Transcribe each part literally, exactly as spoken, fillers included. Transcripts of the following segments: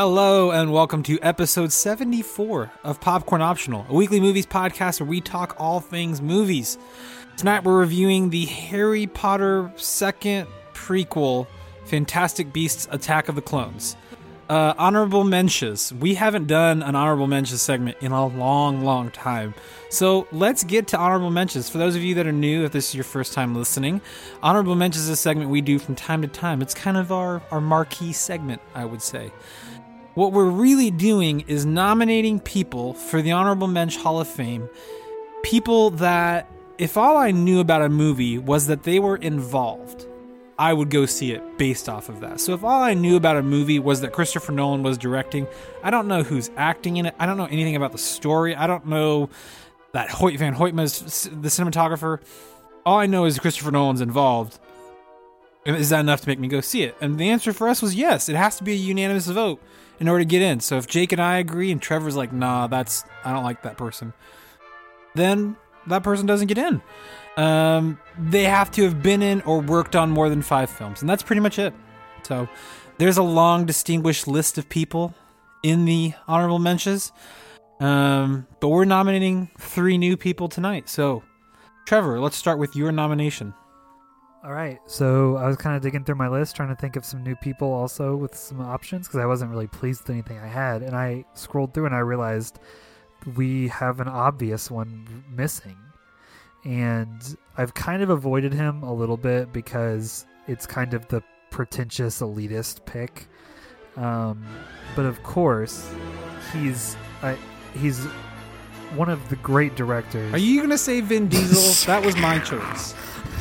Hello and welcome to episode seventy-four of Popcorn Optional, a weekly movies podcast where we talk all things movies. Tonight we're reviewing the Harry Potter second prequel, Fantastic Beasts: Attack of the Clones. Uh, honorable mentions. We haven't done an honorable mentions segment in a long, long time. So let's get to honorable mentions. For those of you that are new, if this is your first time listening, honorable mentions is a segment we do from time to time. It's kind of our, our marquee segment, I would say. What we're really doing is nominating people for the Honorable Mensch Hall of Fame. People that, if all I knew about a movie was that they were involved, I would go see it based off of that. So if all I knew about a movie was that Christopher Nolan was directing, I don't know who's acting in it. I don't know anything about the story. I don't know that Hoyt van Hoytma is the cinematographer. All I know is Christopher Nolan's involved. Is that enough to make me go see it? And the answer for us was yes. It has to be a unanimous vote in order to get in. So if Jake and I agree and Trevor's like, nah, that's I don't like that person, then that person doesn't get in. Um, they have to have been in or worked on more than five films, and that's pretty much it. So there's a long, distinguished list of people in the honorable mentions, um, but we're nominating three new people tonight. So, Trevor, let's start with your nomination. All right, so I was kind of digging through my list, trying to think of some new people also with some options, because I wasn't really pleased with anything I had, and I scrolled through and I realized we have an obvious one missing, and I've kind of avoided him a little bit because it's kind of the pretentious elitist pick, um, but of course, he's I, he's one of the great directors. Are you going to say Vin Diesel? That was my choice.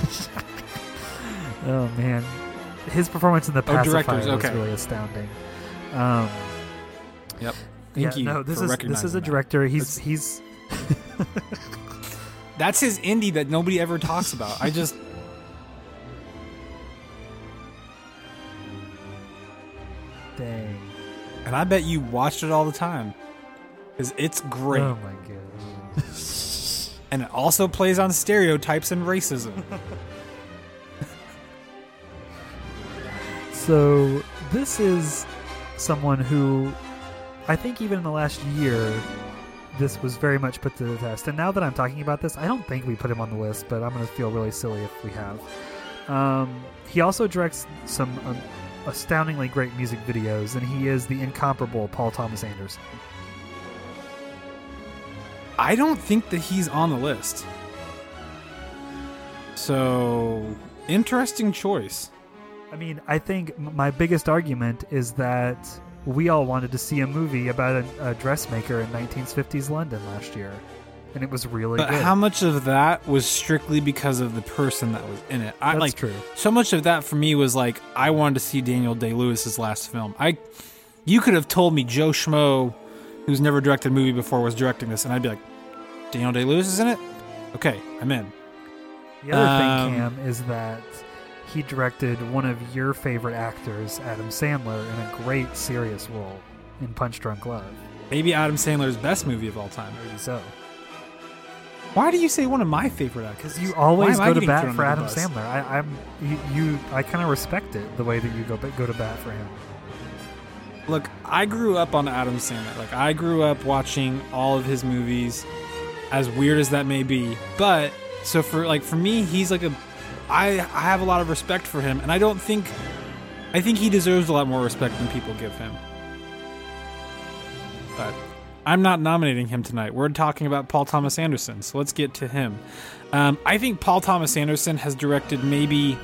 Oh man, his performance in the Pacifier oh, okay. was really astounding. Um, yep. Thank yeah, you. No, this for is this is a director. That. He's that's, he's. That's his indie that nobody ever talks about. I just. Dang. And I bet you watched it all the time, because it's great. Oh my gosh. And it also plays on stereotypes and racism. So this is someone who I think even in the last year this was very much put to the test. And now that I'm talking about this, I don't think we put him on the list, but I'm going to feel really silly if we have. Um, he also directs some um, astoundingly great music videos, and he is the incomparable Paul Thomas Anderson. I don't think that he's on the list. So, interesting choice. I mean, I think my biggest argument is that we all wanted to see a movie about a, a dressmaker in nineteen fifties London last year, and it was really but good. But how much of that was strictly because of the person that was in it? I, That's like, true. So much of that for me was like, I wanted to see Daniel Day-Lewis's last film. I, You could have told me Joe Schmo, who's never directed a movie before, was directing this, and I'd be like, Daniel Day-Lewis is in it? Okay, I'm in. The other um, thing, Cam, is that he directed one of your favorite actors, Adam Sandler, in a great serious role in Punch Drunk Love. Maybe Adam Sandler's best movie of all time. Maybe so. Why do you say one of my favorite actors? Because you always go to bat for Adam bus? Sandler. I, I'm you. you I kind of respect it the way that you go go to bat for him. Look, I grew up on Adam Sandler. Like I grew up watching all of his movies, as weird as that may be. But so for like for me, he's like a. I I have a lot of respect for him, and I don't think. I think he deserves a lot more respect than people give him. But I'm not nominating him tonight. We're talking about Paul Thomas Anderson, so let's get to him. Um, I think Paul Thomas Anderson has directed maybe...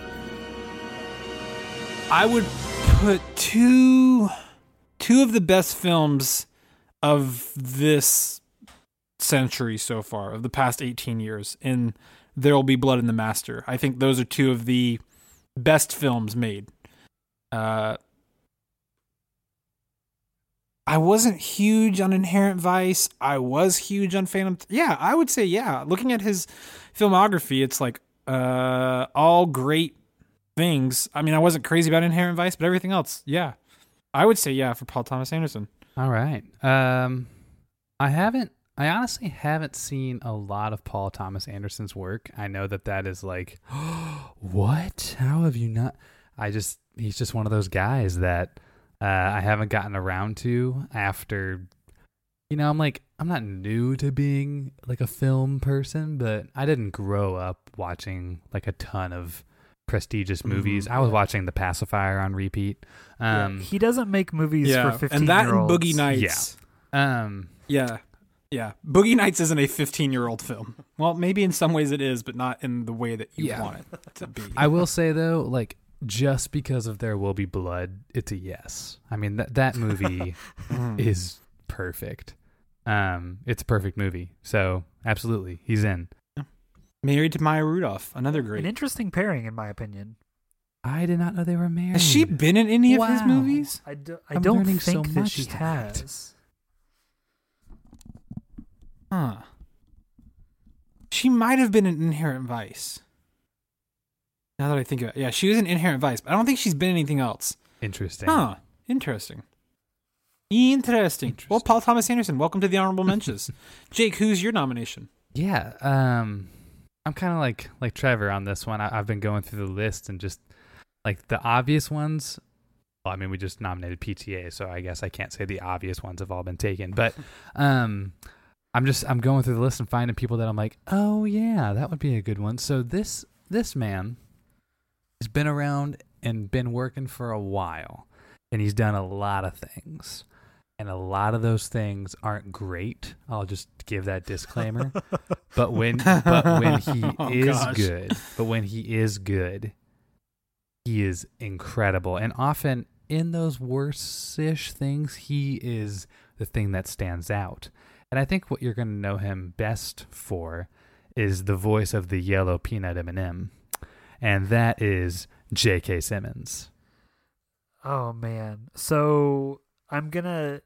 I would put two, two of the best films of this century so far, of the past eighteen years, in There Will Be Blood and the Master. I think those are two of the best films made. Uh... I wasn't huge on Inherent Vice. I was huge on Phantom. Th- yeah, I would say yeah. Looking at his filmography, it's like uh, all great things. I mean, I wasn't crazy about Inherent Vice, but everything else, yeah. I would say yeah for Paul Thomas Anderson. All right. Um, I haven't. I honestly haven't seen a lot of Paul Thomas Anderson's work. I know that that is like, what? How have you not? I just. He's just one of those guys that. Uh, I haven't gotten around to after, you know, I'm like, I'm not new to being like a film person, but I didn't grow up watching like a ton of prestigious movies. Mm-hmm. I was Yeah. watching The Pacifier on repeat. Um, Yeah, he doesn't make movies Yeah, for fifteen and that year and olds. Boogie Nights. um, Yeah. Yeah. Boogie Nights isn't a fifteen-year-old film. Well, maybe in some ways it is, but not in the way that you Yeah. want it to be. I will say though, like just because of There Will Be Blood, it's a yes. I mean that that movie Mhm. is perfect. Um, it's a perfect movie. So absolutely, he's in. Married to Maya Rudolph, another great. An interesting pairing, in my opinion. I did not know they were married. Has she been in any of his Wow. movies? I, do, I I'm don't learning think so that much she tonight. has. Huh. She might have been in Inherent Vice. Now that I think of it. Yeah, she was in Inherent Vice, but I don't think she's been in anything else. Interesting. Huh. Interesting. Interesting. Interesting. Well, Paul Thomas Anderson, welcome to the Honorable Mentions. Jake, who's your nomination? Yeah. Um, I'm kind of like like Trevor on this one. I, I've been going through the list and just like the obvious ones. Well, I mean, we just nominated P T A, so I guess I can't say the obvious ones have all been taken. But um, I'm just I'm going through the list and finding people that I'm like, oh yeah, that would be a good one. So this this man has been around and been working for a while, and he's done a lot of things. And a lot of those things aren't great. I'll just give that disclaimer. but when but when he Oh, is gosh. good, but when he is good, he is incredible. And often in those worse-ish things, he is the thing that stands out. And I think what you're going to know him best for is the voice of the yellow peanut M and M. And that is J K. Simmons. Oh man. So I'm gonna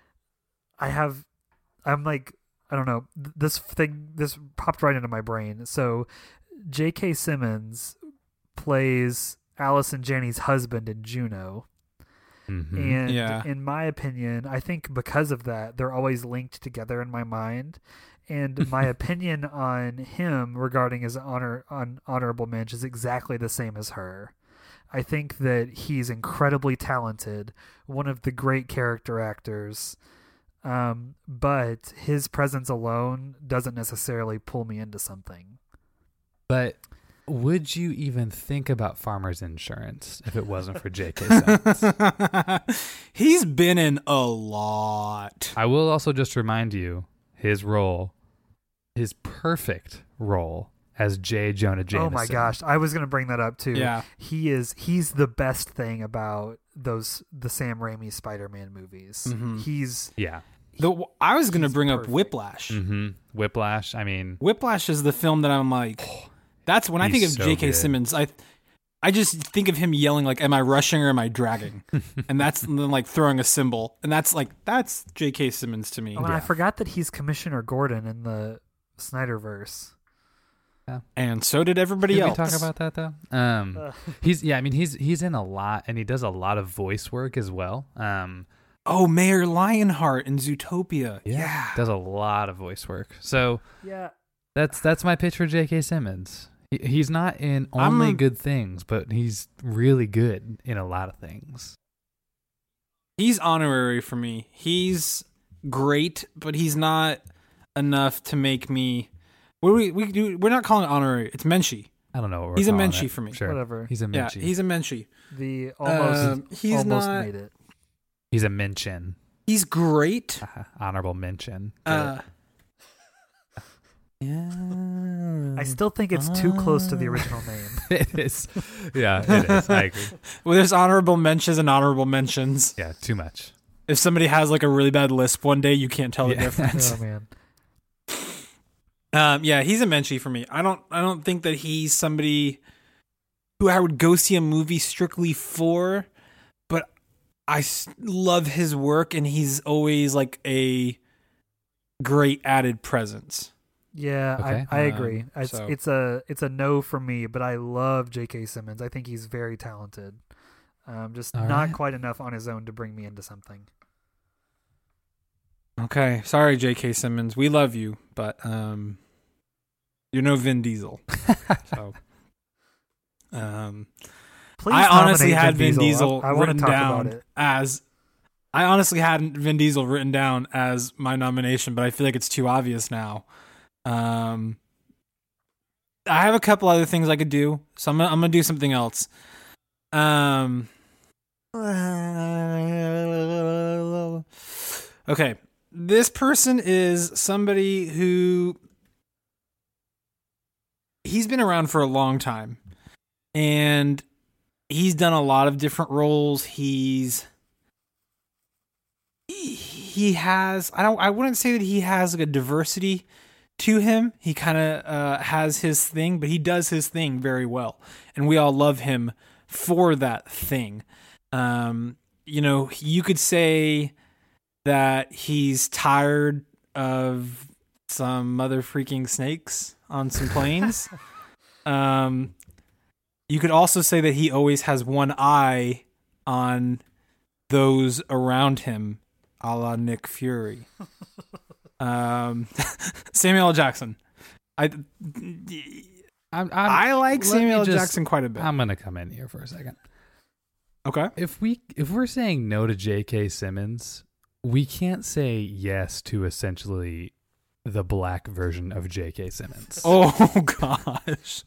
I have I'm like I don't know. th- This thing this popped right into my brain. So J K. Simmons plays Allison Janney's husband in Juno. Mhm. And Yeah. in my opinion, I think because of that, they're always linked together in my mind. And my opinion on him regarding his honor on honorable mention is exactly the same as her. I think that he's incredibly talented, one of the great character actors, um, but his presence alone doesn't necessarily pull me into something. But would you even think about Farmers Insurance if it wasn't for J K. Simmons? He's been in a lot. I will also just remind you his role, his perfect role as J. Jonah Jameson. Oh my gosh, I was going to bring that up too. Yeah. He is he's the best thing about those the Sam Raimi Spider-Man movies. Mhm. He's Yeah. The, I was going to He's bring up perfect. Whiplash. Mm-hmm. Whiplash. I mean, Whiplash is the film that I'm like, that's when I think of He's so J K. good. Simmons. I, I just think of him yelling like, "Am I rushing or am I dragging?" And that's and then like throwing a cymbal, and that's like that's J K. Simmons to me. oh, and I Yeah. forgot that he's Commissioner Gordon in the Snyderverse. And so did everybody Did else. we talk about that though? Um, Uh, he's yeah. I mean, he's he's in a lot, and he does a lot of voice work as well. Um, Oh, Mayor Lionheart in Zootopia. Yeah. does a lot of voice work. So yeah. that's that's my pitch for J K. Simmons. He, he's not in only I'm- good things, but he's really good in a lot of things. He's honorary for me. He's great, but he's not enough to make me. What do we we do? We're not calling it honorary. It's Menchie. I don't know what we're He's a calling Menchie it. for me. Sure. Whatever. He's a Yeah, Menchie. he's a Menchie. The almost Um, he's almost not. made it. He's a mention. He's great. Honorable mention. Get Uh, it? yeah. I still think it's too close to the original name. It is. Yeah, it is. I agree. Well, there's honorable mentions and honorable mentions. Yeah, too much. If somebody has like a really bad lisp one day, you can't tell the Yeah. difference. Oh man. Um, yeah, he's a Menchie for me. I don't, I don't think that he's somebody who I would go see a movie strictly for, but I s- love his work, and he's always like a great added presence. Yeah, Okay. I, I Um, agree. It's so- it's a it's a no for me, but I love J K. Simmons. I think he's very talented. Um, just All not right. quite enough on his own to bring me into something. Okay, sorry, J K. Simmons, we love you, but um, you're no Vin Diesel. So, um, Please I honestly nominate had Vin Diesel. Diesel I, I want to written talk down about it. as. I honestly had Vin Diesel written down as my nomination, but I feel like it's too obvious now. Um, I have a couple other things I could do, so I'm gonna, I'm gonna do something else. Um. Okay, this person is somebody who he's been around for a long time, and he's done a lot of different roles. He's he, he has I don't I wouldn't say that he has like a diversity to him. He kind of uh, has his thing, but he does his thing very well, and we all love him for that thing. Um, you know, you could say that he's tired of some mother freaking snakes on some planes. um, you could also say that he always has one eye on those around him, a la Nick Fury. um, Samuel L. Jackson. I I'm, I'm, I like let Samuel me L. just- Jackson quite a bit. I'm gonna come in here for a second. Okay. If we if we're saying no to J K. Simmons, we can't say yes to essentially the black version of J K. Simmons. Oh gosh.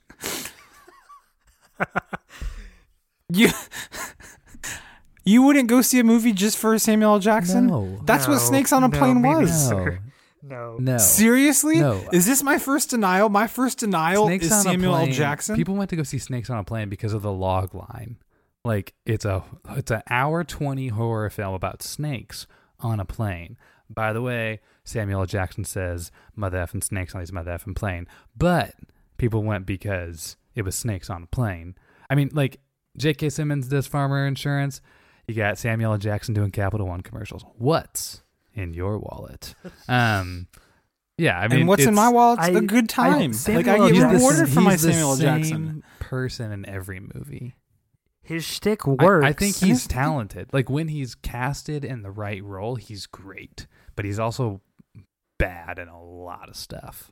you You wouldn't go see a movie just for Samuel L. Jackson? No. That's what No, Snakes on a no, Plane me was. neither. No. No. No. Seriously? No. Is this my first denial? My first denial Snakes is on a Samuel L. Plane- Jackson. People went to go see Snakes on a Plane because of the log line. Like it's a it's an hour twenty horror film about snakes on a plane. By the way, Samuel L. Jackson says mother effing snakes on these mother effing plane. But people went because it was snakes on a plane. I mean, like J K. Simmons does Farmer Insurance. You got Samuel L. Jackson doing Capital One commercials. What's in your wallet? Um, yeah, I mean, and what's in it's- my wallet? It's I- a good time. I- like Samuel I L. get Jackson- rewarded for my he's the Samuel L. same Jackson. person in every movie. His shtick I- works. I, think he's talented. Like when he's casted in the right role, he's great. But he's also bad in a lot of stuff.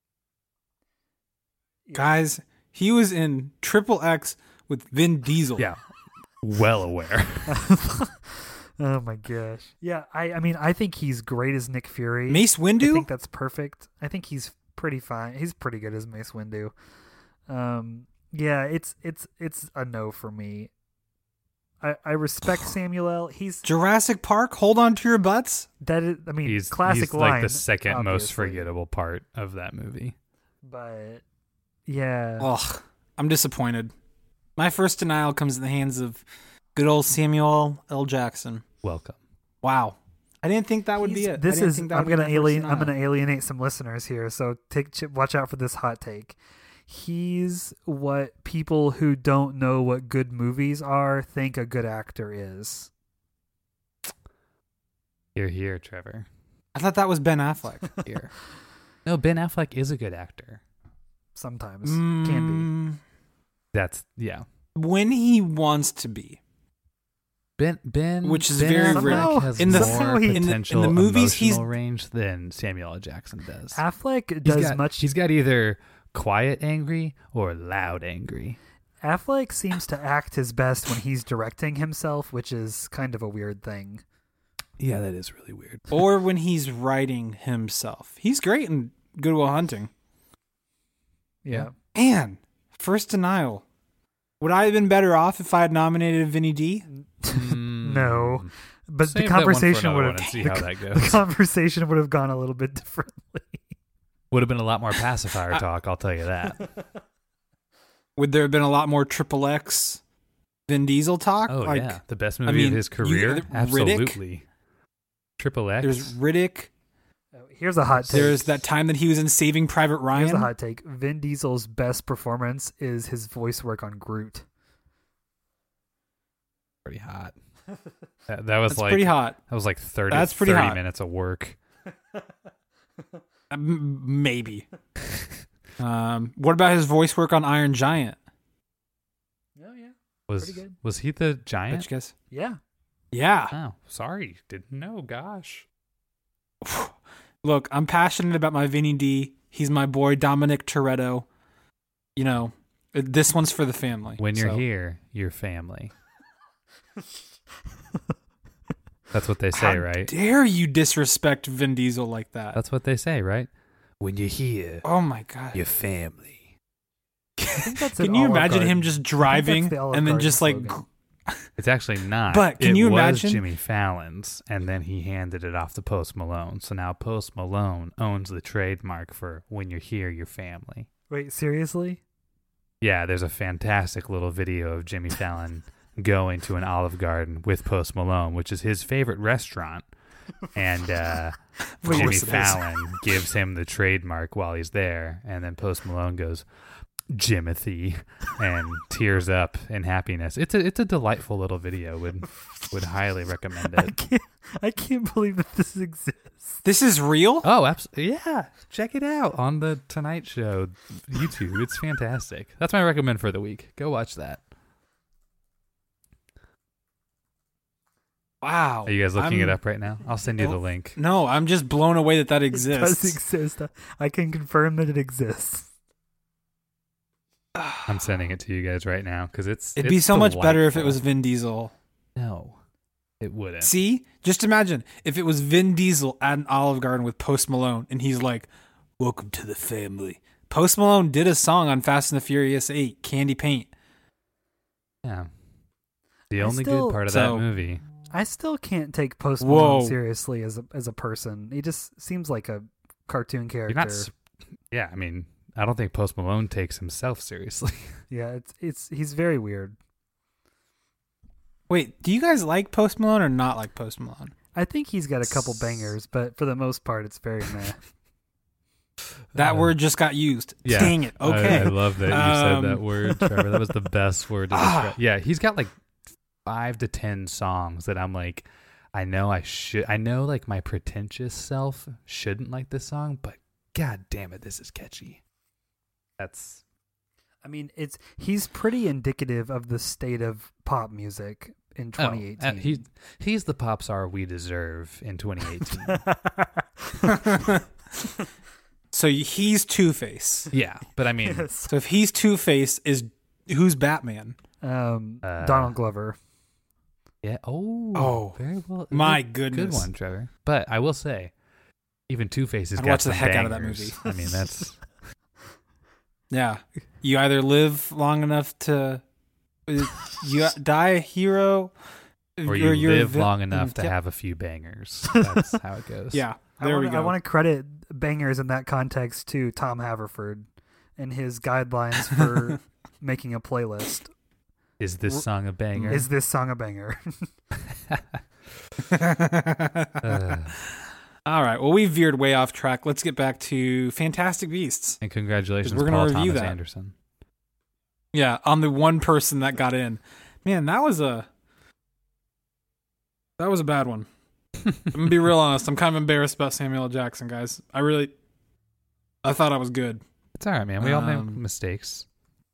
Guys, he was in Triple X with Vin Diesel. Yeah, well aware. Oh my gosh. Yeah, I, I mean, I think he's great as Nick Fury. Mace I Windu? think that's perfect. I think he's pretty fine. He's pretty good as Mace Windu. Um, yeah, it's it's it's a no for me. I, I respect Samuel L. He's Jurassic Park, hold on to your butts. that is. I mean, He's classic he's line. like the second most obviously. forgettable part of that movie. But yeah, Ugh, I'm disappointed. My first denial comes in the hands of good old Samuel L. Jackson. Welcome. Wow. I didn't think that would be He's- it. This I didn't is. think that I'm would be gonna my first alien. I'm denial. gonna alienate some listeners here. So take ch- watch out for this hot take. He's what people who don't know what good movies are think a good actor is. Here, here, Trevor. I thought that was Ben Affleck. Here. No, Ben Affleck is a good actor. Sometimes can Mm, That's yeah. when he wants to be. Ben Ben, Which is Ben very Affleck rare. has In the- more in the- in the potential movies, he's- emotional range than Samuel L. Jackson does. be. Affleck He's does got, much. He's got either quiet angry or loud angry. Affleck seems to act his best when he's directing himself, which is kind of a weird thing. Yeah, that is really weird. Or when he's writing himself. He's great in Good Will Hunting. Yeah. Man, first denial. Would I have been better off if I had nominated Vinny D? No. But Save the that one for conversation another would one have and see the, how co- that the goes. conversation would have gone a little bit differently. Would have been a lot more pacifier talk, I'll tell you that. Would there have been a lot more Triple X Vin Diesel talk? Oh like, yeah, the best I movie mean, of his you- career. Riddick- Absolutely. Triple X. There's Riddick. Here's a hot take. There's that time that he was in Saving Private Ryan. Here's a hot take. Vin Diesel's best performance is his voice work on Groot. pretty hot. That, that was That's like pretty hot. that was like thirty. That's pretty thirty hot. minutes of work. M- maybe. um, what about his voice work on Iron Giant? Oh yeah. Was Pretty good. was he the Bet giant? you guess. Yeah. Yeah. Oh, sorry, didn't know. Gosh. Look, I'm passionate about my Vinny D. He's my boy, Dominic Toretto. You know, Uh, This one's for the family. When you're so. here, you're family. That's what they say, How right? dare you disrespect Vin Diesel like that? That's what they say, right? When you're here, Oh my god. you're family. I think that's an Can you Olive imagine him Garden. just driving the Olive and then Garden just like slogan. It's actually not. But can it you was imagine- Jimmy Fallon's, and then he handed it off to Post Malone. So now Post Malone owns the trademark for "When you're here, you're family." Wait, seriously? Yeah, there's a fantastic little video of Jimmy Fallon going to an Olive Garden with Post Malone, which is his favorite restaurant, and uh, Of Jimmy course it is. Fallon gives him the trademark while he's there, and then Post Malone goes, "Jimothy," and tears up in happiness. It's a it's a delightful little video. Would would highly recommend I it. can't. I can't believe that this exists. This is real? Oh, absolutely! Yeah, check it out on the Tonight Show YouTube. It's fantastic. That's my recommend for the week. Go watch that. Wow. Are you guys looking I'm- it up right now? I'll send you the Oh, link. No, I'm just blown away that that It does exists. exist. I can confirm that it exists. I'm sending it to you guys right now because it's. It'd be it's so much better if it delightful. was Vin Diesel. No, it wouldn't. See? Just imagine if it was Vin Diesel at an Olive Garden with Post Malone and he's like, "Welcome to the family." Post Malone did a song on Fast and the Furious eight, Candy Paint. Yeah. The I only still- good part of So- that movie. I still can't take Post Whoa. Malone seriously as a as a person. He just seems like a cartoon character. You're not. s- Yeah, I mean, I don't think Post Malone takes himself seriously. Yeah, it's it's he's very weird. Wait, do you guys like Post Malone or not like Post Malone? I think he's got a couple bangers, but for the most part, it's very meh. That Uh, word just got used. yeah. Dang it. Okay. I, I love that you Um, said that word, Trevor. That was the best word to Ah. describe. Yeah, he's got like five to ten songs that I'm like, I know I should. I know like my pretentious self shouldn't like this song, but god damn it, this is catchy. That's I mean, it's he's pretty indicative of the state of pop music in twenty eighteen. Oh, uh, he he's the pop star we deserve in twenty eighteen. So he's Two-Face. Yeah, but I mean, Yes. So if he's Two-Face, is who's Batman? Um, Uh, Donald Glover. yeah. Oh, Oh, very well. my good, goodness. good one, Trevor. But I will say, even Two Face has I'd got watch the some heck out of that bangers. movie. I mean, that's Yeah. You either live long enough to you die a hero or you you're a live vi- long enough to yeah. have a few bangers. That's how it goes. Yeah. I There wanna, we go. I want to credit bangers in that context to Tom Haverford and his guidelines for making a playlist. Is this song a banger? Is this song a banger? Uh, All right. Well, we veered way off track. Let's get back to Fantastic Beasts. and congratulations, We're gonna Paul review Thomas that. Anderson. Yeah, on the one person that got in. Man, that was a that was a bad one. I'm gonna be real honest. I'm kind of embarrassed about Samuel L. Jackson, guys. I really, I thought I was good. It's all right, man. We all make Um, mistakes.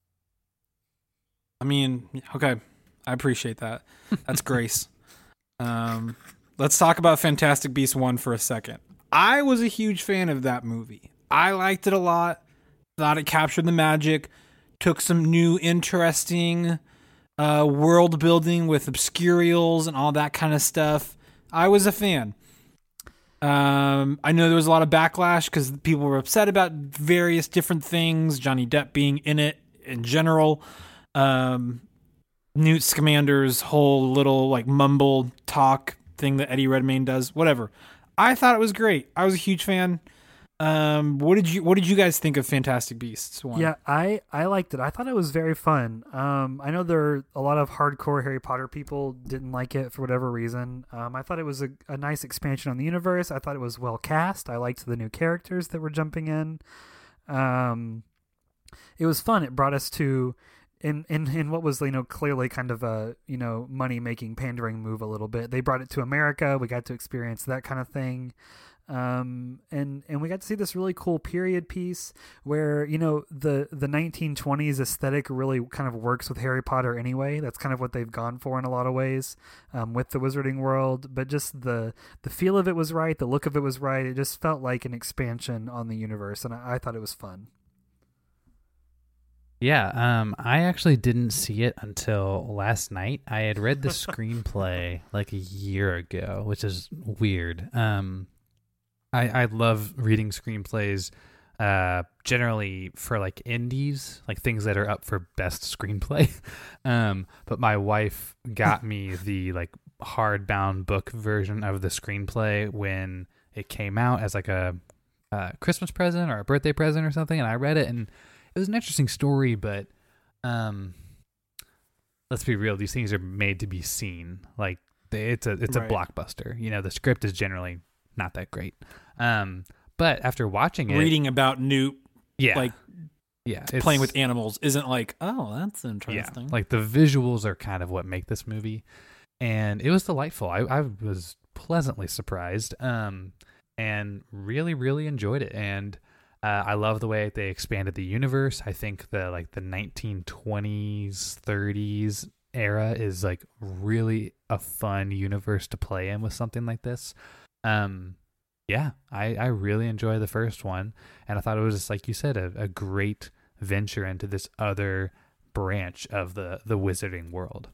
I mean, okay, I appreciate that. That's grace. Um, let's talk about Fantastic Beasts one for a second. I was a huge fan of that movie. I liked it a lot. Thought it captured the magic. Took some new, interesting uh, world building with obscurials and all that kind of stuff. I was a fan. Um, I know there was a lot of backlash because people were upset about various different things. Johnny Depp being in it in general. Um, Newt Scamander's whole little like mumble talk thing that Eddie Redmayne does. Whatever. I thought it was great. I was a huge fan. Um, what did you What did you guys think of Fantastic Beasts one? Yeah, I, I liked it. I thought it was very fun. Um, I know there are a lot of hardcore Harry Potter people didn't like it for whatever reason. Um, I thought it was a, a nice expansion on the universe. I thought it was well cast. I liked the new characters that were jumping in. Um, it was fun. It brought us to in in in what was, you know, clearly kind of a, you know, money making pandering move a little bit. They brought it to America. We got to experience that kind of thing. Um, and, and we got to see this really cool period piece where, you know, the, the nineteen twenties aesthetic really kind of works with Harry Potter anyway. That's kind of what they've gone for in a lot of ways, um, with the Wizarding World, but just the, the feel of it was right. The look of it was right. It just felt like an expansion on the universe. And I, I thought it was fun. Yeah, um, I actually didn't see it until last night. I had read the screenplay like a year ago, which is weird. Um, I I love reading screenplays, uh, generally for like indies, like things that are up for best screenplay. um, but my wife got me the like hardbound book version of the screenplay when it came out as like a, a Christmas present or a birthday present or something, and I read it and it was an interesting story, but um, let's be real. These things are made to be seen. Like they, it's a it's Right. a blockbuster. You know, the script is generally not that great. Um, but after watching it, Reading about Newt yeah, like yeah, playing it's- with animals isn't like, oh, that's yeah, interesting. like the visuals are kind of what make this movie, and it was delightful. I, I was pleasantly surprised, um, and really really enjoyed it. And Uh, I love the way they expanded the universe. I think the like the nineteen twenties, thirties era is like really a fun universe to play in with something like this. Um, yeah, I, I really enjoy the first one, and I thought it was just, like you said, a, a great venture into this other branch of the the wizarding world.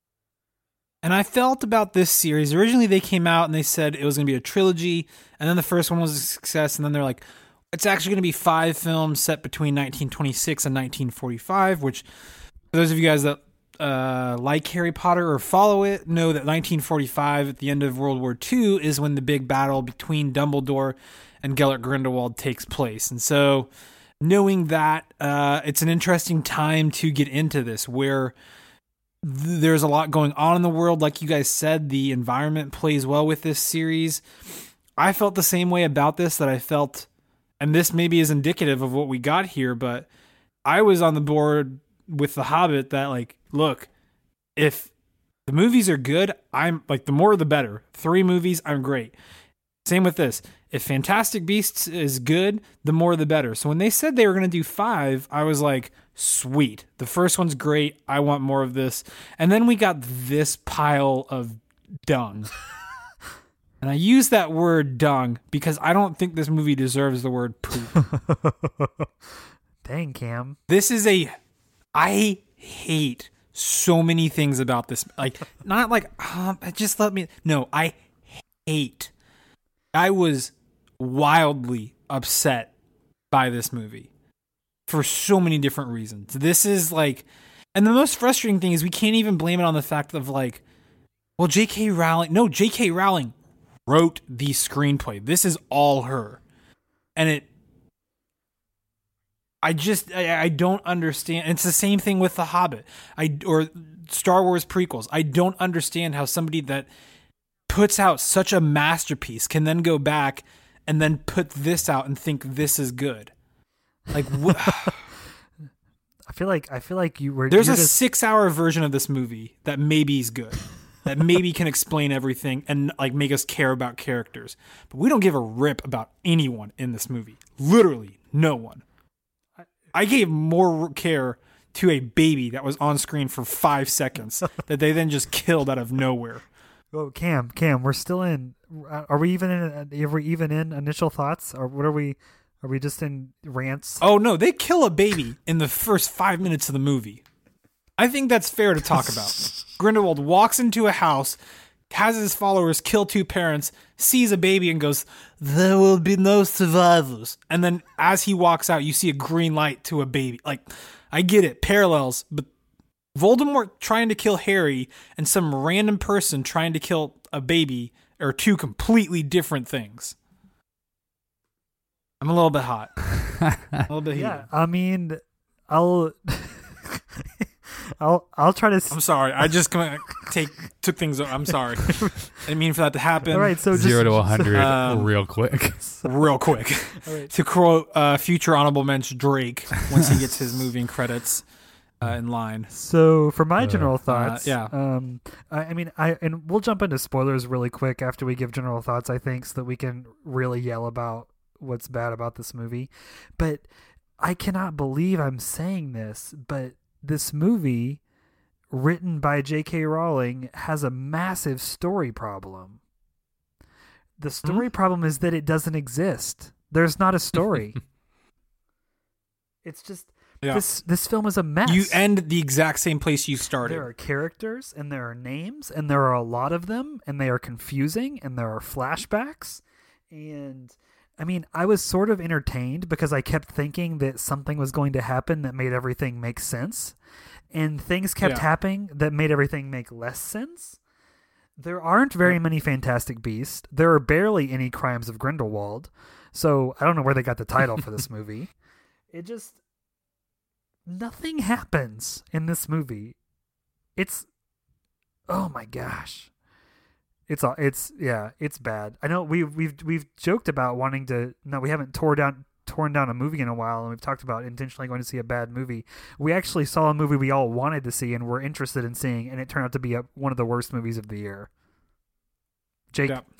And I felt about this series. Originally, they came out and they said it was going to be a trilogy, and then the first one was a success, and then they're like, it's actually going to be five films set between nineteen twenty-six and nineteen forty-five, which, for those of you guys that uh, like Harry Potter or follow it, know that nineteen forty-five, at the end of World War Two, is when the big battle between Dumbledore and Gellert Grindelwald takes place. And so, knowing that, uh, it's an interesting time to get into this, where th- there's a lot going on in the world. Like you guys said, the environment plays well with this series. I felt the same way about this that I felt... And this maybe is indicative of what we got here, but I was on the board with The Hobbit that, like, look, if the movies are good, I'm like, the more the better. Three movies, I'm great. Same with this. If Fantastic Beasts is good, the more the better. So when they said they were going to do five, I was like, sweet. The first one's great. I want more of this. And then we got this pile of dung. And I use that word dung because I don't think this movie deserves the word poop. Dang, Cam. This is a... I hate so many things about this. Like, not like, um, just let me... No, I hate. I was wildly upset by this movie for so many different reasons. This is like... And the most frustrating thing is we can't even blame it on the fact of like, well, J K. Rowling... No, J K. Rowling wrote the screenplay. This is all her. And it... I just... I, I don't understand. It's the same thing with The Hobbit. I Or Star Wars prequels. I don't understand how somebody that puts out such a masterpiece can then go back and then put this out and think this is good. Like, what... I feel like I feel like you were. There's a just... six-hour version of this movie that maybe is good, that maybe can explain everything and like make us care about characters. But we don't give a rip about anyone in this movie. Literally, no one. I gave more care to a baby that was on screen for five seconds that they then just killed out of nowhere. Oh, Cam, Cam, we're still in. Are we even in? Are we even in initial thoughts, or what are we? Are we just in rants? Oh no, they kill a baby in the first five minutes of the movie. I think that's fair to talk about. Grindelwald walks into a house, has his followers kill two parents, sees a baby and goes, "There will be no survivors." And then as he walks out, you see a green light to a baby. Like, I get it, parallels, but Voldemort trying to kill Harry and some random person trying to kill a baby are two completely different things. I'm a little bit hot. A little bit Yeah, heated. I mean, I'll, I'll, I'll try to. s- I'm sorry. I just come take took things. I'm sorry. I didn't mean for that to happen. All right, so just, Zero to a hundred, um, real quick. Real quick. All right. To quote uh, future honorable mention Drake once he gets his moving credits uh, in line. So for my Uh, general uh, thoughts, yeah. Um, I, I mean, I and we'll jump into spoilers really quick after we give general thoughts. I think so that we can really yell about what's bad about this movie. But I cannot believe I'm saying this, but this movie, written by J K. Rowling, has a massive story problem. The story problem is that it doesn't exist. There's not a story. It's just Yeah. this this film is a mess. You end the exact same place you started. There are characters and there are names and there are a lot of them and they are confusing and there are flashbacks. And I mean, I was sort of entertained because I kept thinking that something was going to happen that made everything make sense. And things kept Yeah. happening that made everything make less sense. There aren't very many Fantastic Beasts. There are barely any Crimes of Grindelwald. So I don't know where they got the title for this movie. It just... Nothing happens in this movie. It's... Oh my gosh. It's all, it's yeah, it's bad. I know we've we've we've joked about wanting to. No, we haven't tore down torn down a movie in a while, and we've talked about intentionally going to see a bad movie. We actually saw a movie we all wanted to see and were interested in seeing, and it turned out to be a, one of the worst movies of the year. Jake, Yeah.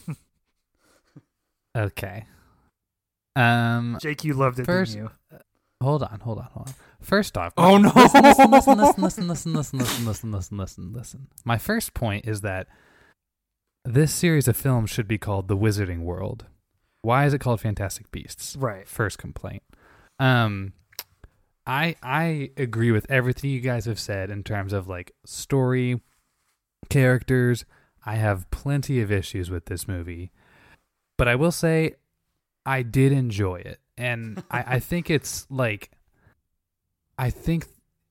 Okay. Um. Jake, you loved it, First- didn't you? Hold on. Hold on. Hold on. First off. Oh, no. Listen. Listen. Listen. Listen. Listen. Listen. Listen. Listen. Listen. Listen. Listen. Listen. My first point is that this series of films should be called The Wizarding World. Why is it called Fantastic Beasts? Right. First complaint. Um, I I agree with everything you guys have said in terms of like story, characters. I have plenty of issues with this movie, but I will say I did enjoy it, and I, I think it's like I think.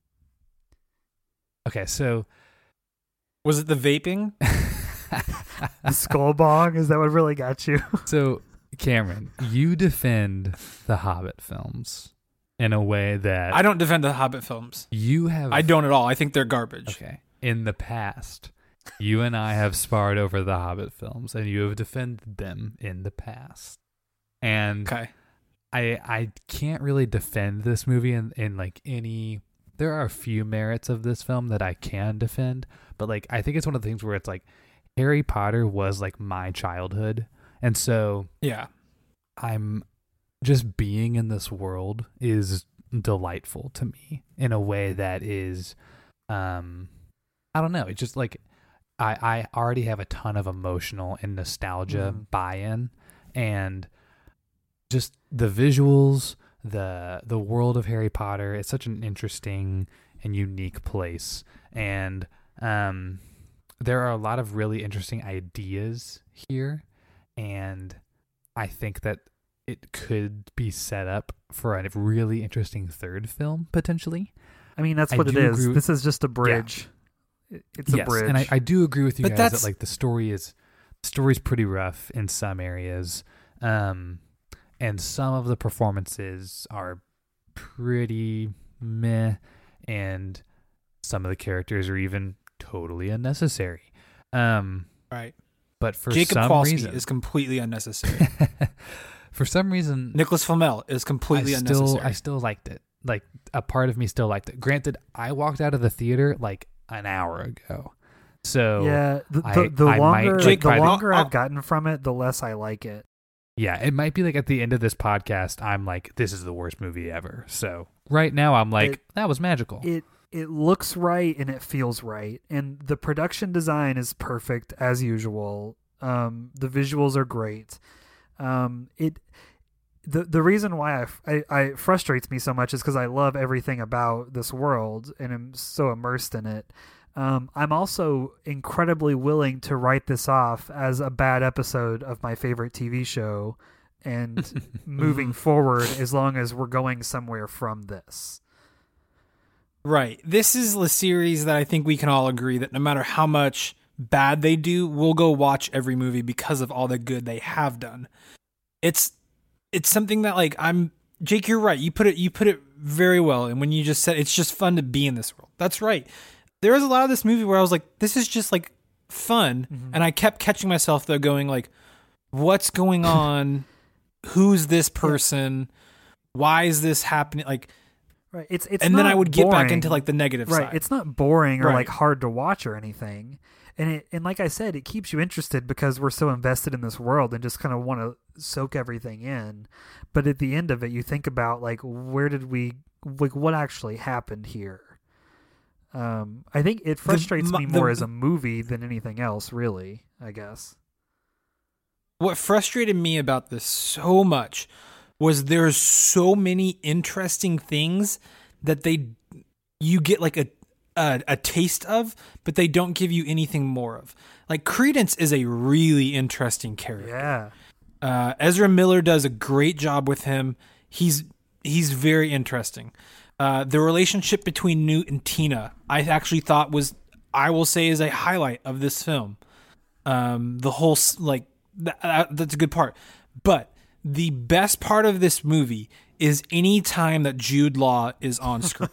Okay, so Was it the vaping? The skull bong, is that what really got you? So, Cameron, you defend the Hobbit films in a way that I don't defend the Hobbit films. you have. I don't at all. I think they're garbage. Okay. In the past, you and I have sparred over the Hobbit films, and you have defended them in the past. And Okay. I I can't really defend this movie in, in like any. There are a few merits of this film that I can defend, but like I think it's one of the things where it's like Harry Potter was like my childhood, and so Yeah. I'm just being in this world is delightful to me in a way that is, um, I don't know. It's just like I I already have a ton of emotional and nostalgia Mhm. buy-in, and just the visuals, the the world of Harry Potter. It's such an interesting and unique place, and um, there are a lot of really interesting ideas here, and I think that it could be set up for a really interesting third film potentially. I mean, that's I what it do is. agree with- This is just a bridge. It- It's a yes, bridge. and I, I do agree with you But guys that's- that like the story is the story's pretty rough in some areas, um, and some of the performances are pretty meh, and some of the characters are even totally unnecessary. Um, Right. but for Jacob some Kowalski reason, is completely unnecessary. for some reason, Nicholas Flamel is completely I still, unnecessary. I still liked it. Like a part of me still liked it. Granted, I walked out of the theater like an hour ago, so yeah, the, the, I- the I might, longer like, the by the- longer I'll- I've gotten from it, the less I like it. yeah, it might be like at the end of this podcast, I'm like, this is the worst movie ever. So right now, I'm like, It- that was magical. It it looks right and it feels right, and the production design is perfect as usual. Um, the visuals are great. Um, it the the reason why I, I, I it frustrates me so much is because I love everything about this world and I'm so immersed in it. Um, I'm also incredibly willing to write this off as a bad episode of my favorite T V show, and moving forward as long as we're going somewhere from this. Right. This is the series that I think we can all agree that no matter how much bad they do, we'll go watch every movie because of all the good they have done. It's it's something that like I'm Jake, you're right. You put it you put it very well. And when you just said it's just fun to be in this world. That's right. There was a lot of this movie where I was like, this is just like fun. Mhm. And I kept catching myself though going like, what's going on? Who's this person? Why is this happening? Like Right. It's it's and then not I would get back boring. into like the negative right. side. It's not boring or Right. like hard to watch or anything. And it and like I said, it keeps you interested because we're so invested in this world and just kind of want to soak everything in. But at the end of it, you think about like where did we like what actually happened here? Um, I think it frustrates mu- me the- more as a movie than anything else, really, I guess. What frustrated me about this so much, was there's so many interesting things that they you get like a, a a taste of, but they don't give you anything more of. Like Credence is a really interesting character. Yeah. Uh, Ezra Miller does a great job with him. He's he's very interesting. Uh, the relationship between Newt and Tina, I actually thought was, I will say, is a highlight of this film. Um, the whole like that, that, that's a good part, but the best part of this movie is any time that Jude Law is on screen.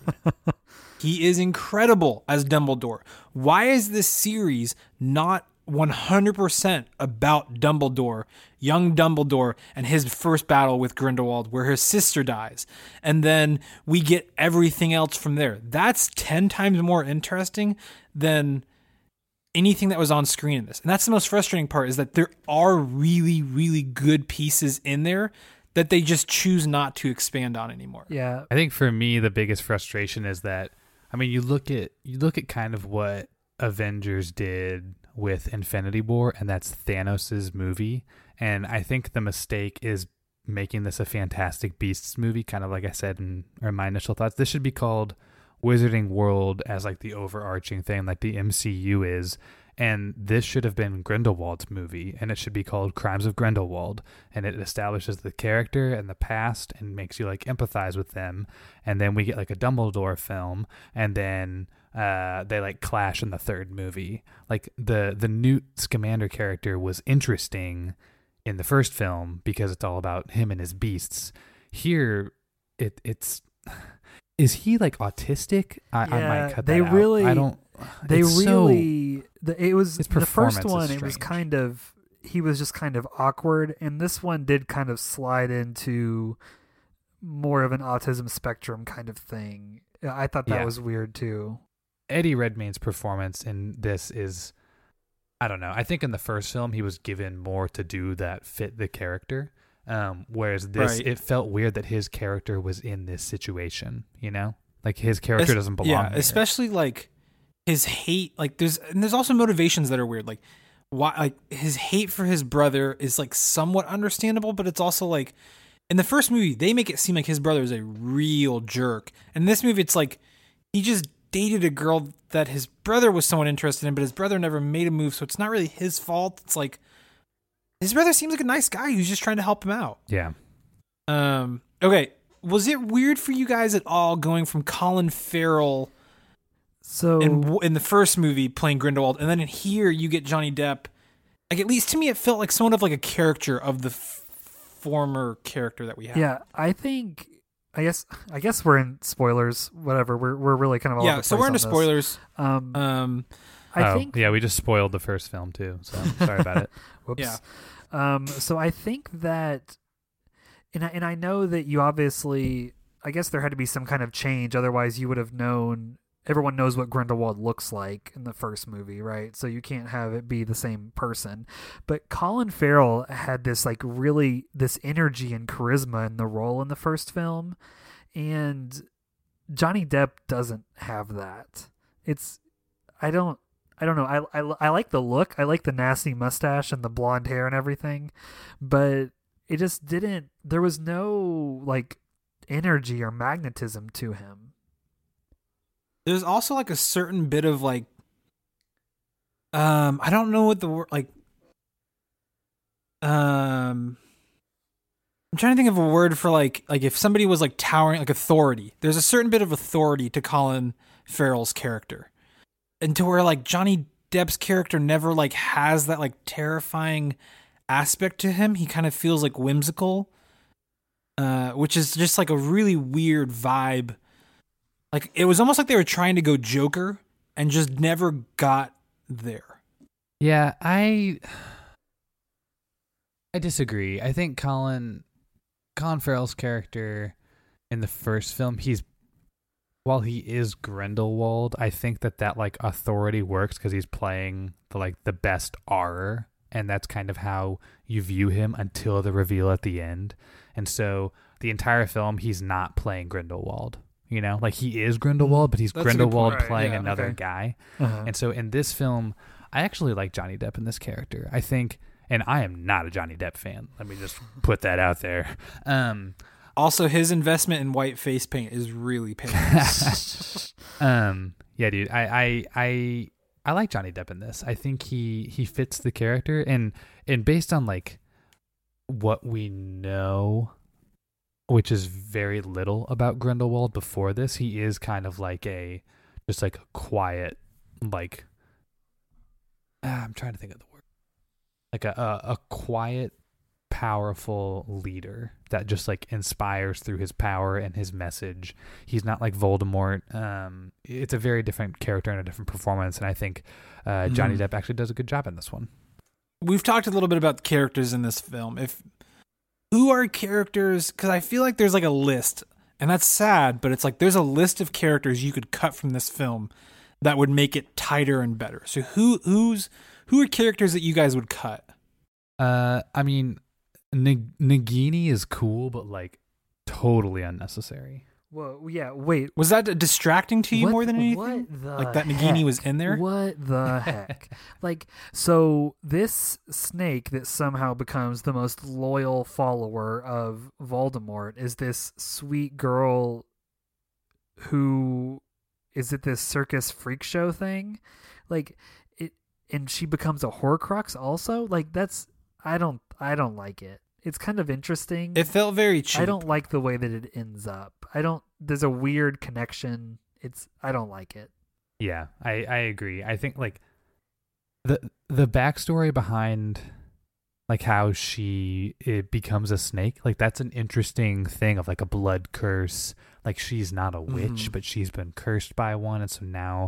He is incredible as Dumbledore. Why is this series not one hundred percent about Dumbledore, young Dumbledore, and his first battle with Grindelwald, where his sister dies, and then we get everything else from there? That's ten times more interesting than anything that was on screen in this. And that's the most frustrating part, is that there are really, really good pieces in there that they just choose not to expand on anymore. Yeah. I think for me, the biggest frustration is that, I mean, you look at you look at kind of what Avengers did with Infinity War, and that's Thanos' movie. And I think the mistake is making this a Fantastic Beasts movie, kind of like I said in, in my initial thoughts. This should be called Wizarding World as like the overarching thing, like the M C U is. And this should have been Grindelwald's movie, and it should be called Crimes of Grindelwald. And it establishes the character and the past and makes you like empathize with them. And then we get like a Dumbledore film, and then uh, they like clash in the third movie. Like the the Newt Scamander character was interesting in the first film because it's all about him and his beasts. Here, it it's is he like autistic? I, yeah, I might cut that they out. really, I don't. They it's really. So, the, it was his the first performance is one. It was strange. kind of he was just kind of awkward, and this one did kind of slide into more of an autism spectrum kind of thing. I thought that Yeah. was weird too. Eddie Redmayne's performance in this is, I don't know. I think in the first film he was given more to do that fit the character. Um, whereas this, Right. it felt weird that his character was in this situation, you know? Like his character Es- doesn't belong Yeah, here. especially like his hate. Like there's and there's also motivations that are weird. Like why? Like his hate for his brother is like somewhat understandable, but it's also like in the first movie they make it seem like his brother is a real jerk. And in this movie, it's like he just dated a girl that his brother was somewhat interested in, but his brother never made a move, so it's not really his fault. It's like his brother seems like a nice guy who's just trying to help him out. Yeah. Um. Okay. Was it weird for you guys at all going from Colin Farrell So in in the first movie playing Grindelwald, and then in here you get Johnny Depp? Like at least to me, it felt like somewhat of like a character of the f- former character that we had. yeah, I think. I guess I guess we're in spoilers. Whatever. We're we're really kind of all over Yeah. the So place we're on into this. spoilers. Um, Um. I oh, think. yeah, we just spoiled the first film too, so sorry about it. Whoops. Yeah. Um, so I think that, and I, and I know that you obviously, I guess there had to be some kind of change. Otherwise, you would have known. Everyone knows what Grindelwald looks like in the first movie, right? So you can't have it be the same person. But Colin Farrell had this like really this energy and charisma in the role in the first film, and Johnny Depp doesn't have that. It's I don't. I don't know. I, I, I like the look. I like the nasty mustache and the blonde hair and everything, but it just didn't. There was no like energy or magnetism to him. There's also like a certain bit of like, um, I don't know what the word like. Um, I'm trying to think of a word for like like if somebody was like towering, like authority. There's a certain bit of authority to Colin Farrell's character. And to where like Johnny Depp's character never like has that like terrifying aspect to him. He kind of feels like whimsical, uh, which is just like a really weird vibe. Like it was almost like they were trying to go Joker and just never got there. Yeah, I I disagree. I think Colin Colin Farrell's character in the first film, he's while he is Grindelwald, I think that that like authority works because he's playing the like the best R, and that's kind of how you view him until the reveal at the end. And so the entire film, he's not playing Grindelwald. You know, like he is Grindelwald, but he's That's a good Grindelwald point. Right, playing yeah, another okay. guy. Uh-huh. And so in this film, I actually like Johnny Depp in this character. I think and I am not a Johnny Depp fan. Let me just put that out there. Um, Also, his investment in white face paint is really paying. um, yeah, dude, I, I, I, I like Johnny Depp in this. I think he he fits the character, and and based on like what we know, which is very little about Grindelwald before this, he is kind of like a just like a quiet, like ah, I'm trying to think of the word, like a a, a quiet, powerful leader that just like inspires through his power and his message. He's not like Voldemort. Um, it's a very different character and a different performance, and I think uh, Johnny Mhm. Depp actually does a good job in this one. We've talked a little bit about the characters in this film. If who are characters? Because I feel like there's like a list, and that's sad. But it's like there's a list of characters you could cut from this film that would make it tighter and better. So who who's who are characters that you guys would cut? Uh, I mean, N- Nagini is cool, but like totally unnecessary. Whoa, yeah, wait. Was that distracting to you What- more than anything? What the Like that Nagini heck? was in there? What the heck? Like, so this snake that somehow becomes the most loyal follower of Voldemort is this sweet girl who is at this circus freak show thing. Like, it, and she becomes a Horcrux also. Like, that's I don't I don't like it. It's kind of interesting. It felt very cheap. I don't like the way that it ends up. I don't. There's a weird connection. It's. I don't like it. Yeah, I, I agree. I think like the the backstory behind like how she it becomes a snake, like that's an interesting thing of like a blood curse. Like she's not a witch, Mhm. but she's been cursed by one, and so now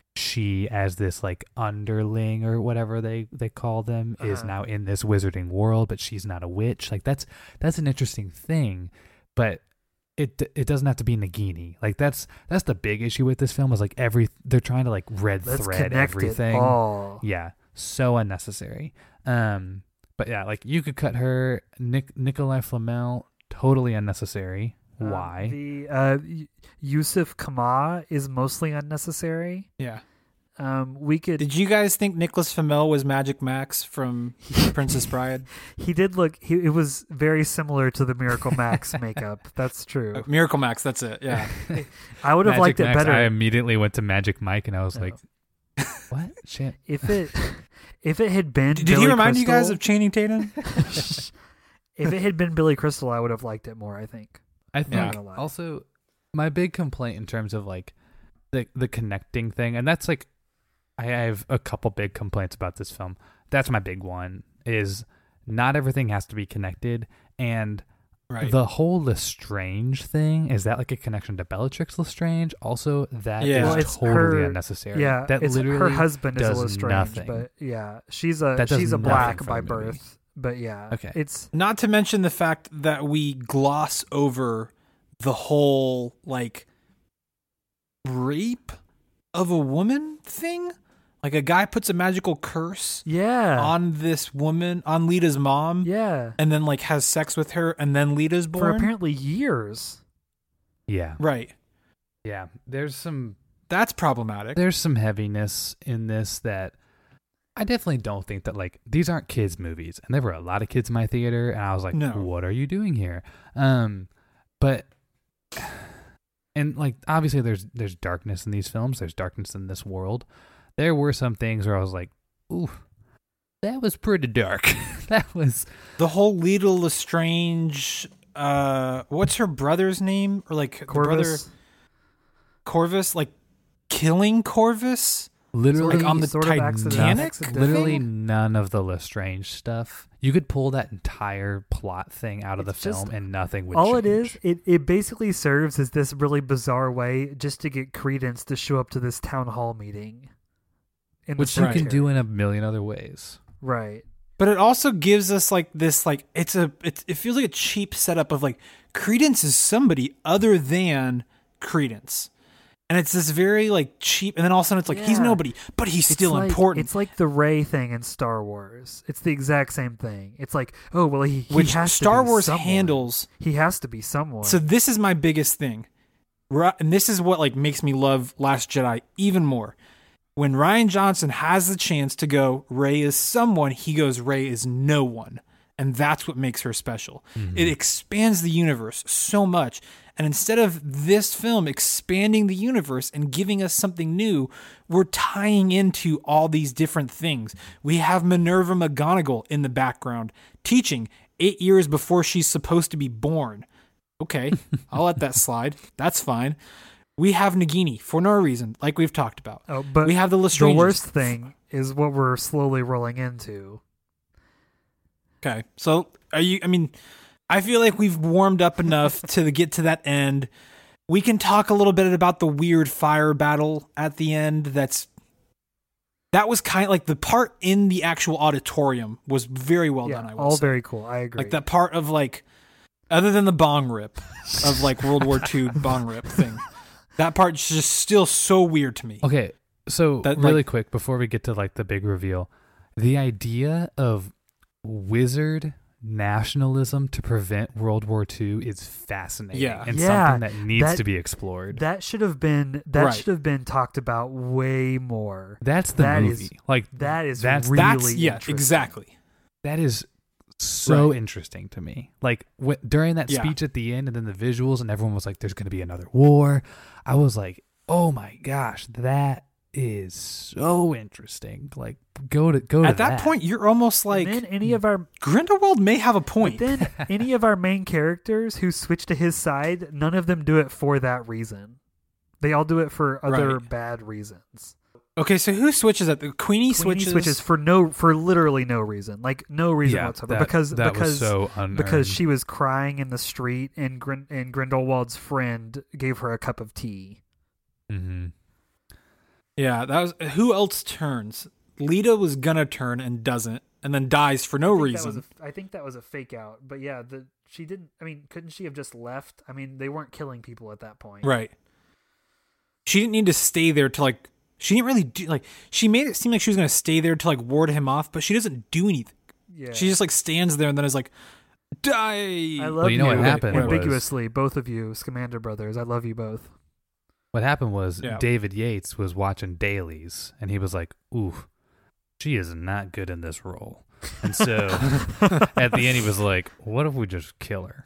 she, as this like underling or whatever they they call them, is Uh-huh. now in this wizarding world, but she's not a witch. Like that's that's an interesting thing, but it it doesn't have to be Nagini. Like that's that's the big issue with this film is like every they're trying to like red Let's thread connect everything. it all. Yeah, so unnecessary. Um, but yeah, like you could cut her. Nick Nikolai Flamel, totally unnecessary. Um, Why? the uh, Y- Yusuf Kama is mostly unnecessary. Yeah. Um, we could. Did you guys think Nicholas Flamel was Magic Max from Princess Bride? He did look. He, it was very similar to the Miracle Max makeup. That's true. Uh, Miracle Max, that's it. Yeah. I would have Magic liked it Max, better I immediately went to Magic Mike, and I was Oh. like, "What? Shit." if it if it had been. Did, did he Billy remind you guys Crystal- of Channing Tatum? if it had been Billy Crystal, I would have liked it more. I think. I think Yeah. also my big complaint in terms of like the the connecting thing, and that's like I have a couple big complaints about this film. That's my big one is not everything has to be connected, and Right. the whole Lestrange thing, is that like a connection to Bellatrix Lestrange? Also, that is Yeah. Well, it's totally her- unnecessary. Yeah, that it's, literally her husband is does a Lestrange, nothing. but yeah, she's a That does she's a nothing black for by the movie. birth. But yeah, Okay. it's Not to mention the fact that we gloss over the whole like rape of a woman thing. Like a guy puts a magical curse yeah, on this woman, on Lita's mom, yeah, and then like has sex with her, and then Lita's for born. apparently years. Yeah, Right. yeah. There's some That's problematic. there's some heaviness in this that I definitely don't think that like these aren't kids movies, and there were a lot of kids in my theater, and I was like, No. what are you doing here? Um, but and like obviously there's there's darkness in these films, there's darkness in this world. There were some things where I was like, ooh, that was pretty dark. That was The whole Lita Lestrange. Uh, what's her brother's name? Or like the brother Corvus, Corvus, like killing Corvus. literally Like on the sort of accident- Titanic? accident- literally thing? none of the Lestrange stuff. You could pull that entire plot thing out of It's the just- film and nothing would all it change. is, it, it basically serves as this really bizarre way just to get Credence to show up to this town hall meeting. In the Which you can cemetery. do in a million other ways. right. But it also gives us like this, like it's a, it's, it feels like a cheap setup of like Credence is somebody other than Credence, and it's this very like cheap. And then all of a sudden it's like he's Yeah. nobody, but he's still it's like, important. It's like the Rey thing in Star Wars. It's the exact same thing. It's like, oh well, he, he which has Star to be Wars someone. handles. He has to be someone. So this is my biggest thing, Right- and this is what like makes me love Last Jedi even more. when Rian Johnson has the chance to go, Rey is someone, he goes, Rey is no one. And that's what makes her special. Mm-hmm. It expands the universe so much. And instead of this film expanding the universe and giving us something new, we're tying into all these different things. We have Minerva McGonagall in the background teaching eight years before she's supposed to be born. Okay, I'll let that slide. That's fine. We have Nagini for no reason, like we've talked about. Oh, but we have the Lestranges. The worst thing is what we're slowly rolling into. Okay, so are you? I mean, I feel like we've warmed up enough to get to that end. We can talk a little bit about the weird fire battle at the end. That's that was kind of like the part in the actual auditorium was very well yeah, done. I will all say. very cool. I agree. Like that part of like, other than the bong rip of like World War Two bong rip thing, that part's just still so weird to me. Okay, so that, really like, quick before we get to like the big reveal, the idea of wizard nationalism to prevent World War Two is fascinating yeah. and yeah, something that needs that, to be explored. That should have been that right. should have been talked about way more. That's the that movie. Is, like that is that's really that's yeah, interesting. exactly. That is so right. interesting to me. Like wh- during that yeah. speech at the end and then the visuals and everyone was like there's going to be another war. I was like, "Oh my gosh, that is so interesting." Like go to go to at that, that point you're almost like and then any of our Grindelwald may have a point. But then any of our main characters who switch to his side, none of them do it for that reason. They all do it for other right. bad reasons. Okay, so who switches at the Queenie, Queenie switches switches for no for literally no reason. Like no reason yeah, whatsoever. that, because that because was so unearned. because she was crying in the street and Grin, and Grindelwald's friend gave her a cup of tea. Mm-hmm. Yeah, that was who else turns? Lita was gonna turn and doesn't, and then dies for no I think reason. That was a, I think that was a fake out. But yeah, the she didn't. I mean, couldn't she have just left? I mean, they weren't killing people at that point, right. She didn't need to stay there to like. She didn't really do like. She made it seem like she was gonna stay there to like ward him off, but she doesn't do anything. Yeah, She just like stands there and then is like, die. I love Well, you know what happened was- ambiguously, both of you, Scamander brothers. I love you both. What happened was Yeah. David Yates was watching dailies and he was like, "Ooh, she is not good in this role." And so at the end he was like, "What if we just kill her?"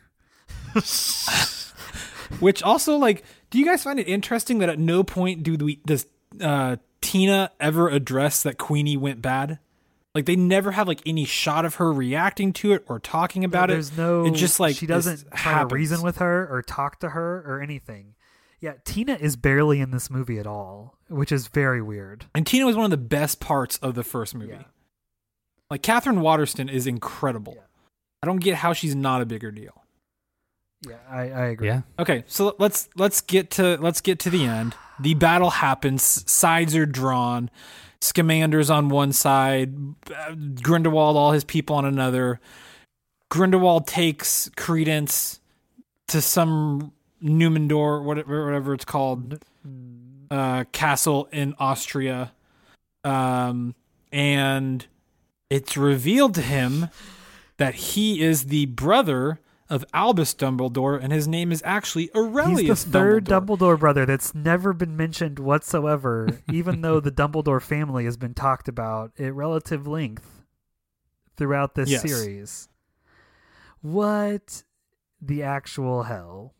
Which also like, do you guys find it interesting that at no point do we does uh, Tina ever address that Queenie went bad? Like they never have like any shot of her reacting to it or talking about There's it. no. It just like she doesn't it try happens. to reason with her or talk to her or anything. Yeah, Tina is barely in this movie at all, which is very weird. And Tina was one of the best parts of the first movie. Yeah. Like Catherine Waterston is incredible. Yeah. I don't get how she's not a bigger deal. Yeah, I, I agree. Yeah. Okay, so let's let's get to let's get to the end. The battle happens. Sides are drawn. Scamander's on one side. Grindelwald, all his people on another. Grindelwald takes Credence to some Numendor, whatever, whatever it's called, uh, castle in Austria, um, and it's revealed to him that he is the brother of Albus Dumbledore, and his name is actually Aurelius He's the third Dumbledore. Dumbledore brother that's never been mentioned whatsoever, even though the Dumbledore family has been talked about at relative length throughout this Yes. series. What the actual hell?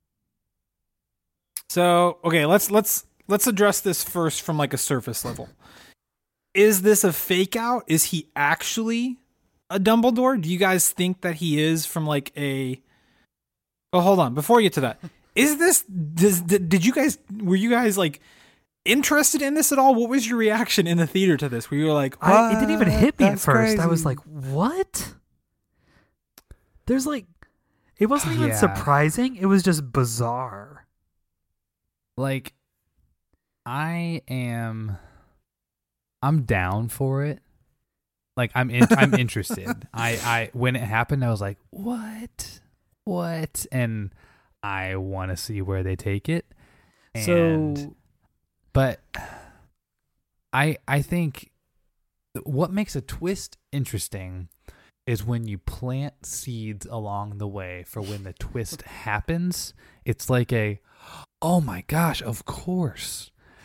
So, okay, let's let's let's address this first from like a surface level. Is this a fake out? Is he actually a Dumbledore? Do you guys think that he is from like a Oh, hold on. Before we get to that. Is this does did you guys were you guys like interested in this at all? What was your reaction in the theater to this? Where you were like, I, it didn't even hit me at That's first. I was crazy. like, what? There's like, it wasn't even Yeah. surprising. It was just bizarre. Like I am I'm down for it. Like I'm in, I'm interested. I I when it happened I was like, "What? What?" And I want to see where they take it. And, So, but I I think what makes a twist interesting is when you plant seeds along the way for when the twist happens. It's like a, oh my gosh, of course.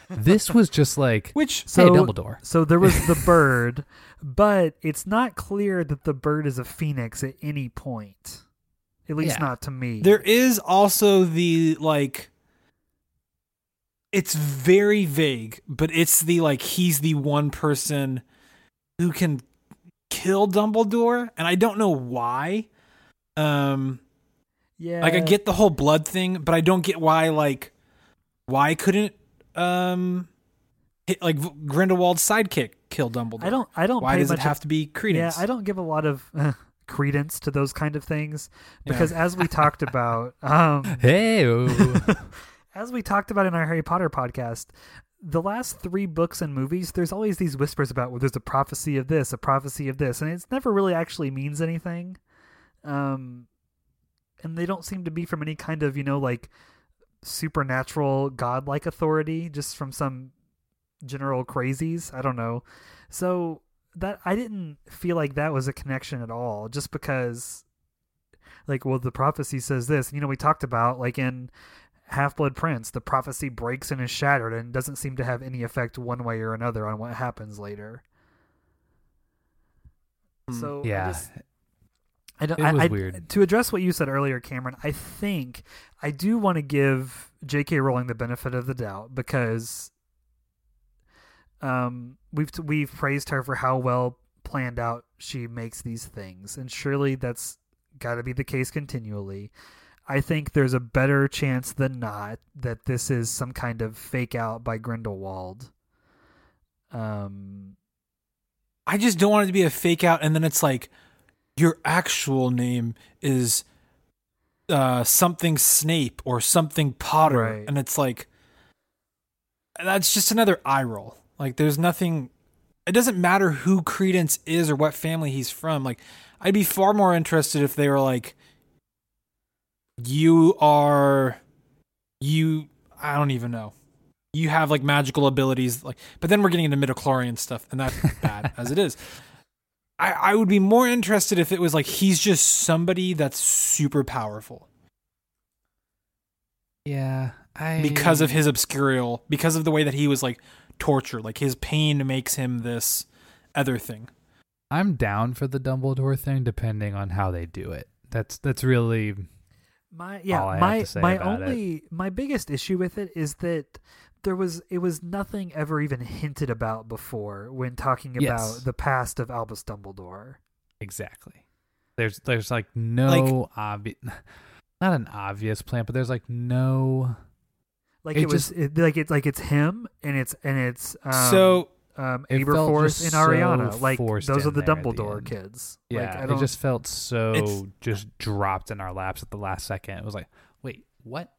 This was just like, Which So, hey, Dumbledore. so there was the bird, but it's not clear that the bird is a phoenix at any point. At least Yeah. not to me. there is also the like it's very vague, but it's the like he's the one person who can kill Dumbledore, and I don't know why. Um yeah. like I get the whole blood thing, but I don't get why like why couldn't um hit, like Grindelwald's sidekick kill Dumbledore? I don't. I don't. Why pay does it much have to be Credence? Yeah, I don't give a lot of uh, credence to those kind of things because, as we talked about, um, Hey, as we talked about in our Harry Potter podcast, the last three books and movies, there's always these whispers about, well, there's a prophecy of this, a prophecy of this, and it's never really actually means anything. Um, and they don't seem to be from any kind of, you know, like supernatural godlike authority, just from some general crazies. I don't know. So that I didn't feel like that was a connection at all, just because, like, well, the prophecy says this. You know, we talked about, like, in Half-Blood Prince, the prophecy breaks and is shattered and doesn't seem to have any effect one way or another on what happens later. Hmm. So I yeah. just, I don't. It I, was I- weird. To address what you said earlier, Cameron, I think I do want to give J K. Rowling the benefit of the doubt because, um, we've we've praised her for how well planned out she makes these things, and surely that's got to be the case continually. I think there's a better chance than not that this is some kind of fake out by Grindelwald. Um, I just don't want it to be a fake out, and then it's like your actual name is uh, something Snape or something Potter, Right. and it's like that's just another eye roll. Like, there's nothing. It doesn't matter who Credence is or what family he's from. Like, I'd be far more interested if they were like, you are, you. I don't even know. You have like magical abilities, like, but then we're getting into midichlorian stuff, and that's bad as it is. I, I would be more interested if it was like he's just somebody that's super powerful Yeah, I because of his obscurial, because of the way that he was like tortured, like his pain makes him this other thing. I'm down for the Dumbledore thing, depending on how they do it. That's that's really My yeah, all I have my to say my about only my biggest issue with it is that there was it was nothing ever even hinted about before when talking about Yes. the past of Albus Dumbledore. exactly. There's there's like no Like- obvious, not an obvious plan, but there's like no. Like It it, was just- it, like it's like it's him and it's and it's um, so um It felt Aberforth just and Ariana. so like forced those are in the there at the Dumbledore end. kids. Yeah, like, I it don't, just felt so It's- just dropped in our laps at the last second. It was like, wait, what?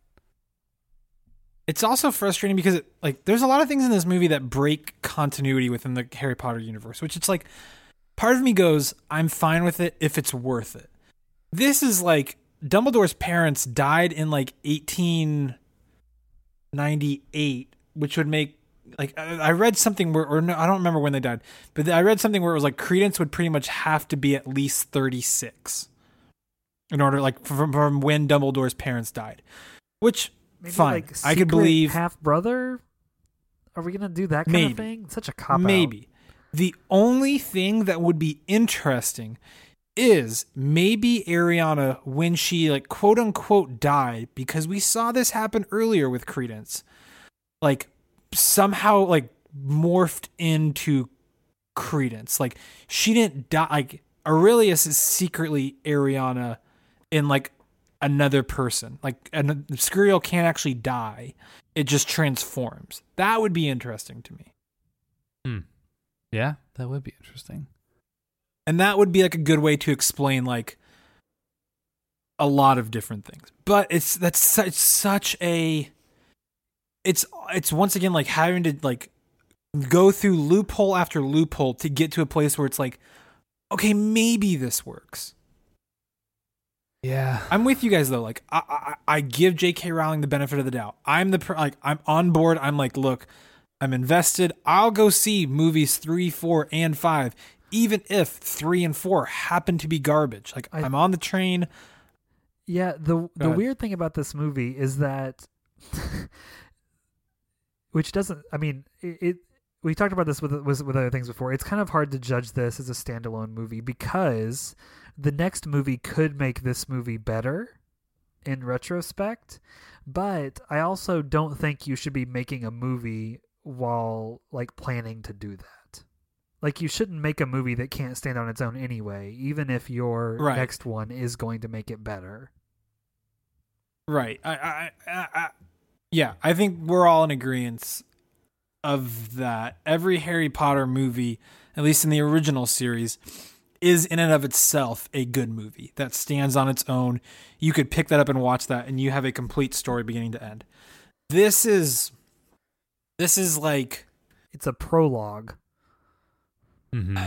it's also frustrating because it, like there's a lot of things in this movie that break continuity within the Harry Potter universe, which it's like part of me goes, I'm fine with it if it's worth it. This is like Dumbledore's parents died in like eighteen ninety-eight, which would make like I I read something where, or no, I don't remember when they died, but I read something where it was like Credence would pretty much have to be at least thirty-six in order, like from, from when Dumbledore's parents died, which maybe fine, like I could secret believe half brother. Are we gonna do that kind Maybe. of thing? Such a cop out. maybe. The only thing that would be interesting is maybe Ariana, when she like quote unquote died, because we saw this happen earlier with Credence, like somehow like morphed into Credence. Like she didn't die. Like Aurelius is secretly Ariana in like another person. Like an Obscurial can't actually die. It just transforms. That would be interesting to me. Hmm. Yeah, that would be interesting. And that would be like a good way to explain like a lot of different things. But it's that's such such a it's it's once again like having to like go through loophole after loophole to get to a place where it's like, okay, maybe this works. Yeah. I'm with you guys though. Like I I, I give J K. Rowling the benefit of the doubt. I'm the per- like I'm on board. I'm like, look, I'm invested. I'll go see movies three, four, and five, even if three and four happen to be garbage. Like I- I'm on the train. Yeah, the the ahead. weird thing about this movie is that which doesn't. I mean, it. it we talked about this with, with with other things before. It's kind of hard to judge this as a standalone movie because the next movie could make this movie better in retrospect, but I also don't think you should be making a movie while like planning to do that. Like you shouldn't make a movie that can't stand on its own anyway, even if your right. next one is going to make it better. Right. I, I, I, I yeah, I think we're all in agreement of that. Every Harry Potter movie, at least in the original series, is in and of itself a good movie that stands on its own. You could pick that up and watch that, and you have a complete story beginning to end. This is, this is like, it's a prologue. Mm-hmm.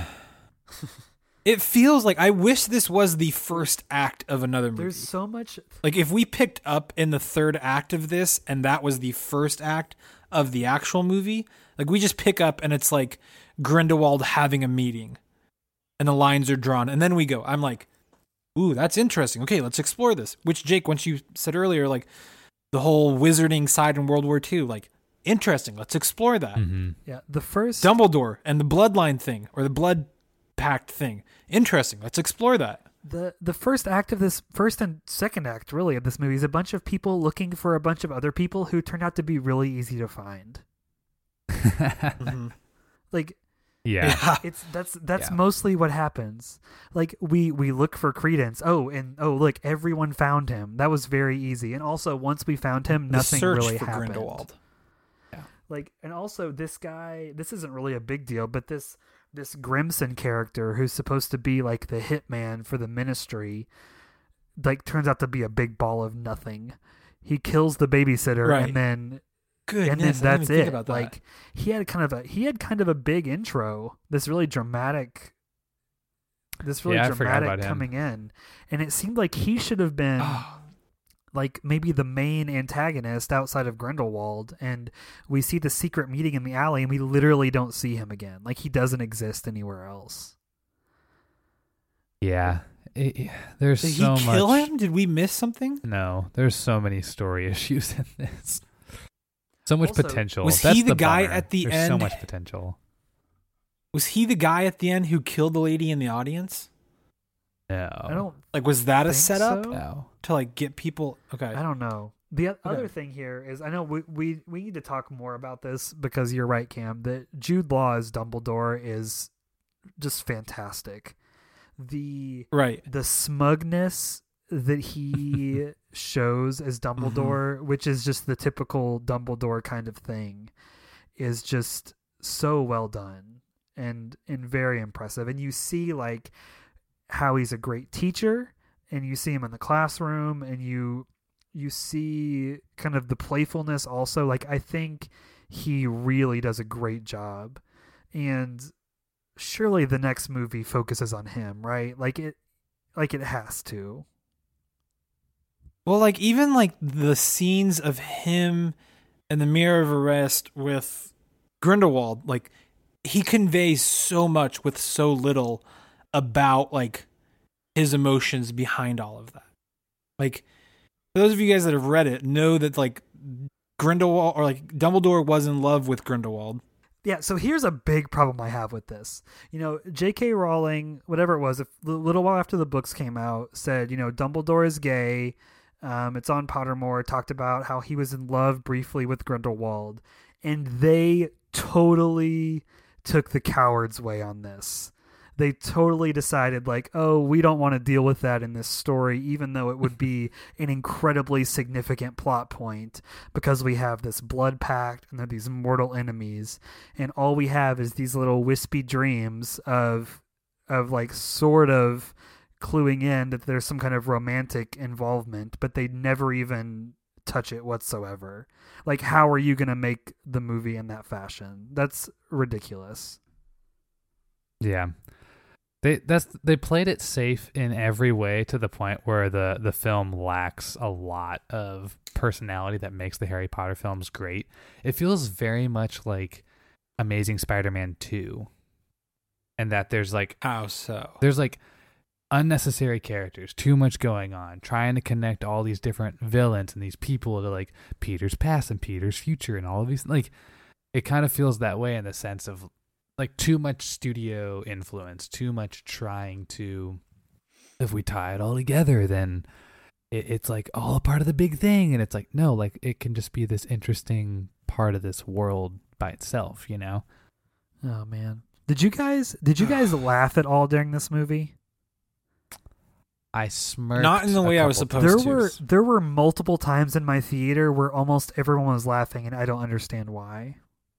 It feels like I wish this was the first act of another movie. There's so much. Like if we picked up in the third act of this, and that was the first act of the actual movie, like we just pick up and it's like Grindelwald having a meeting. And the lines are drawn, and then we go. I'm like, ooh, that's interesting. Okay, let's explore this. Which, Jake, once you said earlier, like, the whole wizarding side in World War Two, like, interesting. Let's explore that. Mm-hmm. Yeah, the first... Dumbledore and the bloodline thing, or the blood pact thing. Interesting. Let's explore that. The the first act of this, first and second act, really, of this movie is a bunch of people looking for a bunch of other people who turned out to be really easy to find. mm-hmm. Like... Yeah. yeah. It's that's that's yeah. mostly what happens. Like we we look for Credence. Oh, and oh look, everyone found him. That was very easy. And also once we found him, The nothing search really for happened. Grindelwald. Yeah. Like and also this guy, this isn't really a big deal, but this this Grimson character who's supposed to be like the hitman for the Ministry, like turns out to be a big ball of nothing. He kills the babysitter Right. and then Goodness, and then I didn't that's even think it. about that. Like he had kind of a he had kind of a big intro. This really dramatic, this really Yeah, I forgot dramatic about him. coming in, and it seemed like he should have been like maybe the main antagonist outside of Grindelwald. And we see the secret meeting in the alley, and we literally don't see him again. Like he doesn't exist anywhere else. Yeah. It, it- there's Did so he kill much. him? Did we miss something? No, there's so many story issues in this. So much Also, potential. was That's he the guy bummer. at the There's so end- much potential. Was he the guy at the end who killed the lady in the audience? No. I don't Like, was that a think setup so. No. to like get people? Okay. I don't know. The o- other Okay. thing here is I know we, we we need to talk more about this because you're right, Cam, that Jude Law as Dumbledore is just fantastic. The Right. the smugness that he shows as Dumbledore, which is just the typical Dumbledore kind of thing, is just so well done and and very impressive. And you see like how he's a great teacher, and you see him in the classroom, and you you see kind of the playfulness also. Like I think he really does a great job. And surely the next movie focuses on him, right? Like it like it has to. Well, like even like the scenes of him and the Mirror of Arrest with Grindelwald, like he conveys so much with so little about like his emotions behind all of that. Like for those of you guys that have read it, know that like Grindelwald or like Dumbledore was in love with Grindelwald. Yeah, so here's a big problem I have with this. You know, J K. Rowling, whatever it was, a little while after the books came out, said, you know, Dumbledore is gay. Um, it's on Pottermore, talked about how he was in love briefly with Grindelwald. And they totally took the coward's way on this. They totally decided, like, oh, we don't want to deal with that in this story, even though it would be an incredibly significant plot point, because we have this blood pact and they're these mortal enemies, and all we have is these little wispy dreams of, of like, sort of cluing in that there's some kind of romantic involvement, but they never even touch it whatsoever. Like, how are you going to make the movie in that fashion? That's ridiculous. Yeah. They that's they played it safe in every way to the point where the, the film lacks a lot of personality that makes the Harry Potter films great. It feels very much like Amazing Spider-Man two. And that there's like How so? there's like unnecessary characters, too much going on, trying to connect all these different villains and these people to like Peter's past and Peter's future and all of these, like, it kind of feels that way in the sense of like too much studio influence, too much trying to, if we tie it all together, then it, it's like all a part of the big thing. And it's like, no, like it can just be this interesting part of this world by itself, you know? Oh man. Did you guys, did you guys laugh at all during this movie? I smirked. Not in the way I was supposed there to. There were, there were multiple times in my theater where almost everyone was laughing and I don't understand why.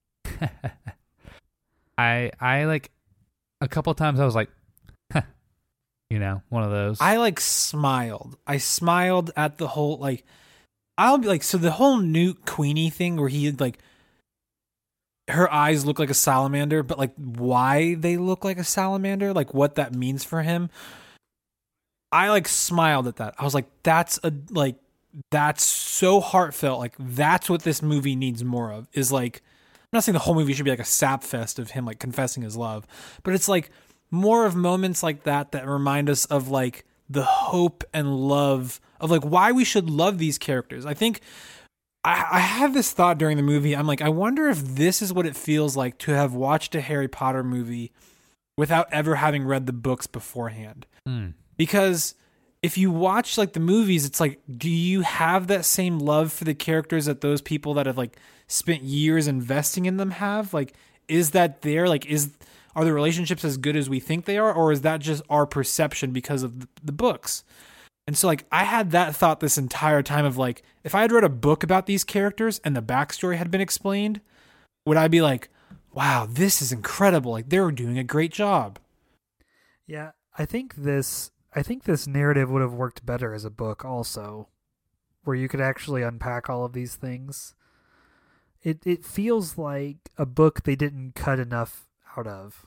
I I like a couple times I was like, huh, you know, one of those. I like smiled. I smiled at the whole like. I'll be like, so the whole Newt Queenie thing where he like, her eyes look like a salamander, but like why they look like a salamander, like what that means for him. I like smiled at that. I was like, that's a like that's so heartfelt. Like that's what this movie needs more of. Is like. I'm not saying the whole movie should be like a sap fest of him like confessing his love, but it's like more of moments like that that remind us of like the hope and love of like why we should love these characters. I think I, I had this thought during the movie. I'm like, I wonder if this is what it feels like to have watched a Harry Potter movie without ever having read the books beforehand. Mm. Because if you watch like the movies, it's like, do you have that same love for the characters that those people that have like spent years investing in them have? Like, is that there? Like, is are the relationships as good as we think they are, or is that just our perception because of the, the books? And so, like, I had that thought this entire time of like, if I had read a book about these characters and the backstory had been explained, would I be like, wow, this is incredible? Like, they're doing a great job. Yeah, I think this. I think this narrative would have worked better as a book also, where you could actually unpack all of these things. It it feels like a book they didn't cut enough out of.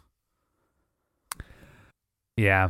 Yeah.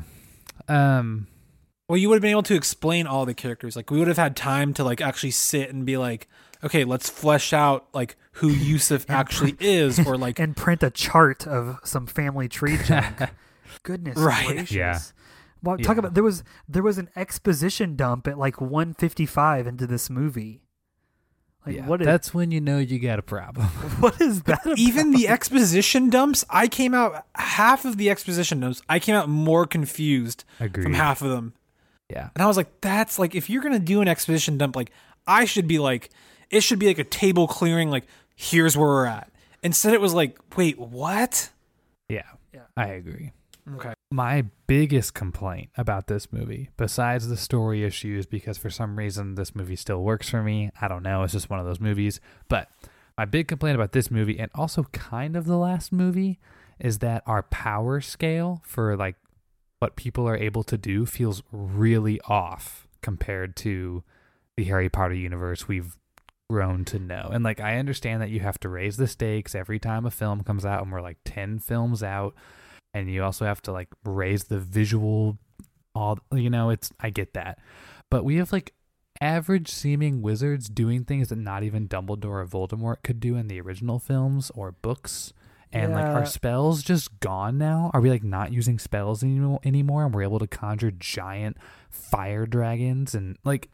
Um, well, you would have been able to explain all the characters. Like, we would have had time to like actually sit and be like, okay, let's flesh out like who Yusuf actually is, or like and print a chart of some family tree junk. Goodness right. gracious. Yeah. Well, yeah. talk about there was there was an exposition dump at like one fifty-five into this movie. Like, yeah, what is, that's when you know you got a problem. What is that about? Even the exposition dumps, I came out half of the exposition dumps. I came out more confused Agreed. from half of them. Yeah, and I was like, that's like, if you're gonna do an exposition dump, like I should be like, it should be like a table clearing. Like, here's where we're at. Instead, it was like, wait, what? Yeah, yeah, I agree. Okay. My biggest complaint about this movie, besides the story issues, because for some reason this movie still works for me, I don't know, it's just one of those movies, but my big complaint about this movie, and also kind of the last movie, is that our power scale for like what people are able to do feels really off compared to the Harry Potter universe we've grown to know. And like, I understand that you have to raise the stakes every time a film comes out, and we're like ten films out. And you also have to like raise the visual, all, you know, it's, I get that. But we have like average seeming wizards doing things that not even Dumbledore or Voldemort could do in the original films or books. And yeah. like, are spells just gone now? Are we like not using spells anymore, anymore and we're able to conjure giant fire dragons? And like,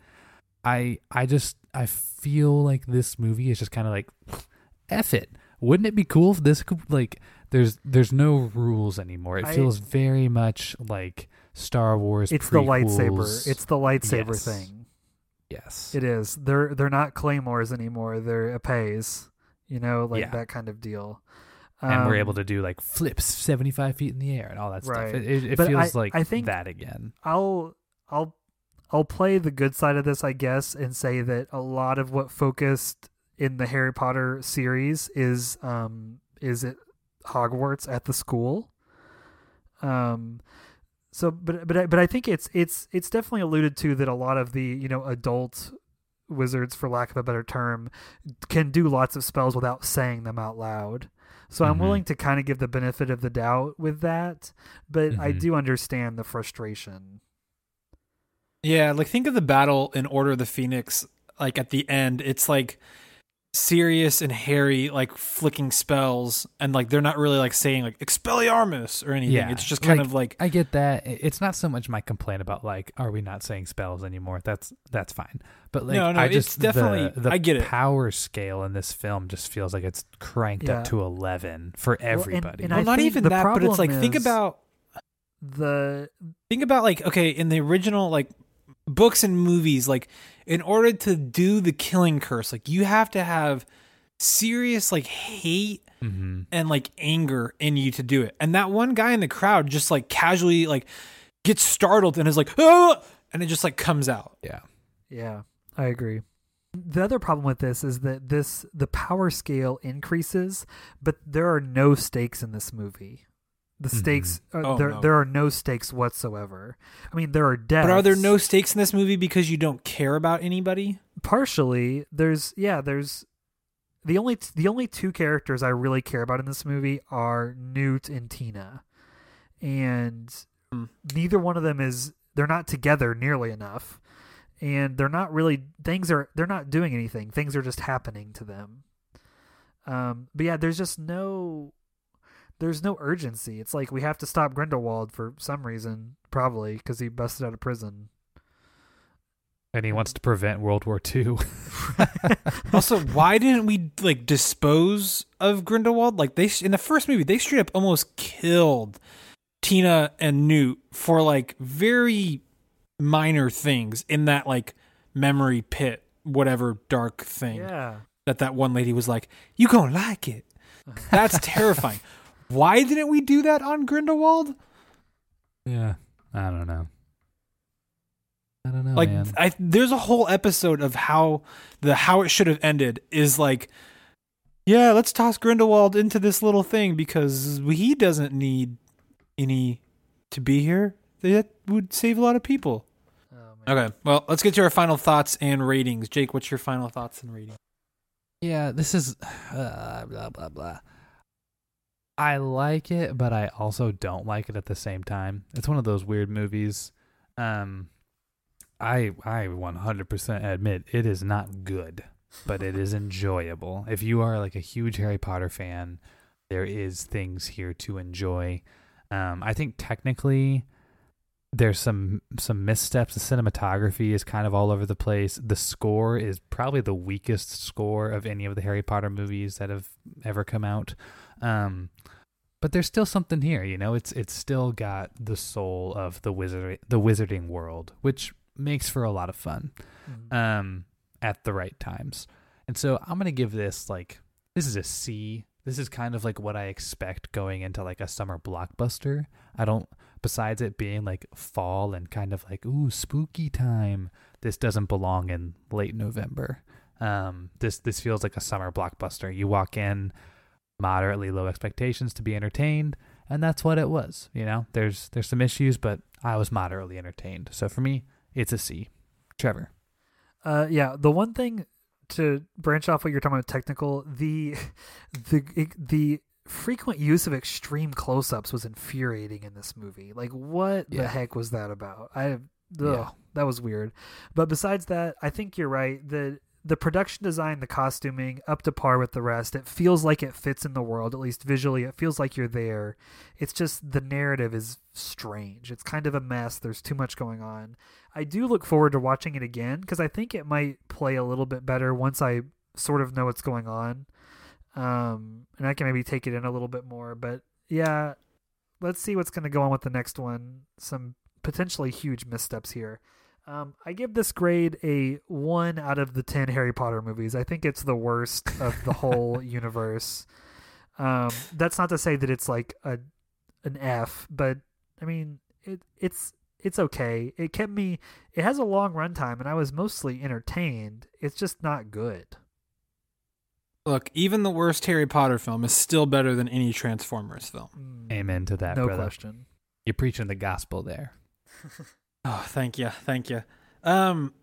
I, I just, I feel like this movie is just kind of like, F it. Wouldn't it be cool if this could like, There's there's no rules anymore. It I, feels very much like Star Wars. It's prequels. the lightsaber. It's the lightsaber yes. thing. Yes, it is. They're they're not claymores anymore. They're épées. You know, like yeah. that kind of deal. And um, we're able to do like flips seventy-five feet in the air and all that right. stuff. It, it, it But feels I, like I think that again. I'll I'll I'll play the good side of this, I guess, and say that a lot of what focused in the Harry Potter series is um is it. Hogwarts at the school. Um, so, but but but I think it's it's it's definitely alluded to that a lot of the you know adult wizards, for lack of a better term, can do lots of spells without saying them out loud. So mm-hmm. I'm willing to kind of give the benefit of the doubt with that, but mm-hmm. I do understand the frustration. Yeah, like think of the battle in Order of the Phoenix. Like at the end, it's like Sirius and Harry like flicking spells, and like they're not really like saying like Expelliarmus or anything. Yeah, It's just kind like, of like I get that. It's not so much my complaint about like, are we not saying spells anymore? That's that's fine. But like, No, no, I it's just definitely- the, the I get it. power scale in this film just feels like it's cranked Yeah. up to eleven for and- everybody. and well, I not think even the that, but it's like problem think is- about The think about like okay, in the original like books and movies, like in order to do the killing curse, like you have to have serious like hate mm-hmm. and like anger in you to do it. And that one guy in the crowd just like casually like gets startled and is like, oh, and it just like comes out. Yeah. Yeah, I agree. The other problem with this is that this the power scale increases, but there are no stakes in this movie. The stakes are, Oh, there no. there are no stakes whatsoever. I mean, there are deaths. But are there no stakes in this movie because you don't care about anybody? Partially, there's yeah, there's the only the only two characters I really care about in this movie are Newt and Tina, and Hmm. neither one of them is they're not together nearly enough, and they're not really things are they're not doing anything. Things are just happening to them. Um, but yeah, there's just no there's no urgency. It's like we have to stop Grindelwald for some reason, probably because he busted out of prison. And he wants to prevent World War Two. Also, why didn't we like dispose of Grindelwald? Like they in the first movie, they straight up almost killed Tina and Newt for like very minor things in that like memory pit, whatever dark thing Yeah. that that one lady was like, "You gonna like it." That's terrifying. Why didn't we do that on Grindelwald? Yeah. I don't know. I don't know, Like, man. I there's a whole episode of how the how it should have ended is like, yeah, let's toss Grindelwald into this little thing because he doesn't need any to be here. That would save a lot of people. Oh, man. Okay, well, let's get to our final thoughts and ratings. Jake, what's your final thoughts and ratings? Yeah, this is uh, blah blah blah. I like it, but I also don't like it at the same time. It's one of those weird movies. Um, I I one hundred percent admit it is not good, but it is enjoyable. If you are like a huge Harry Potter fan, there is things here to enjoy. Um, I think technically there's some some missteps. The cinematography is kind of all over the place. The score is probably the weakest score of any of the Harry Potter movies that have ever come out. Um, but there's still something here, you know. It's it's still got the soul of the wizard the wizarding world, which makes for a lot of fun Mhm. um, at the right times. And so I'm gonna give this like this is a C. This is kind of like what I expect going into like a summer blockbuster. I don't. Besides it being like fall and kind of like, ooh, spooky time, this doesn't belong in late November. Um, this this feels like a summer blockbuster. You walk in, moderately low expectations to be entertained, and that's what it was. You know, there's there's some issues, but I was moderately entertained. So for me, it's a C. Trevor. Uh, yeah, the one thing to branch off what you're talking about technical, the the the frequent use of extreme close-ups was infuriating in this movie. Like, what the Yeah. heck was that about? I ugh, Yeah. that was weird. But besides that, I think you're right. The the production design, the costuming, up to par with the rest. It feels like it fits in the world, at least visually. It feels like you're there. It's just the narrative is strange. It's kind of a mess. There's too much going on. I do look forward to watching it again because I think it might play a little bit better once I sort of know what's going on. Um, and I can maybe take it in a little bit more. But yeah, let's see what's going to go on with the next one. Some potentially huge missteps here. Um, I give this grade a one out of the ten Harry Potter movies. I think it's the worst of the whole universe. Um, that's not to say that it's like a an F, but I mean it it's it's okay. It kept me. It has a long runtime, and I was mostly entertained. It's just not good. Look, even the worst Harry Potter film is still better than any Transformers film. Mm, Amen to that, no brother. question. You're preaching the gospel there. Oh, thank you, thank you. Um,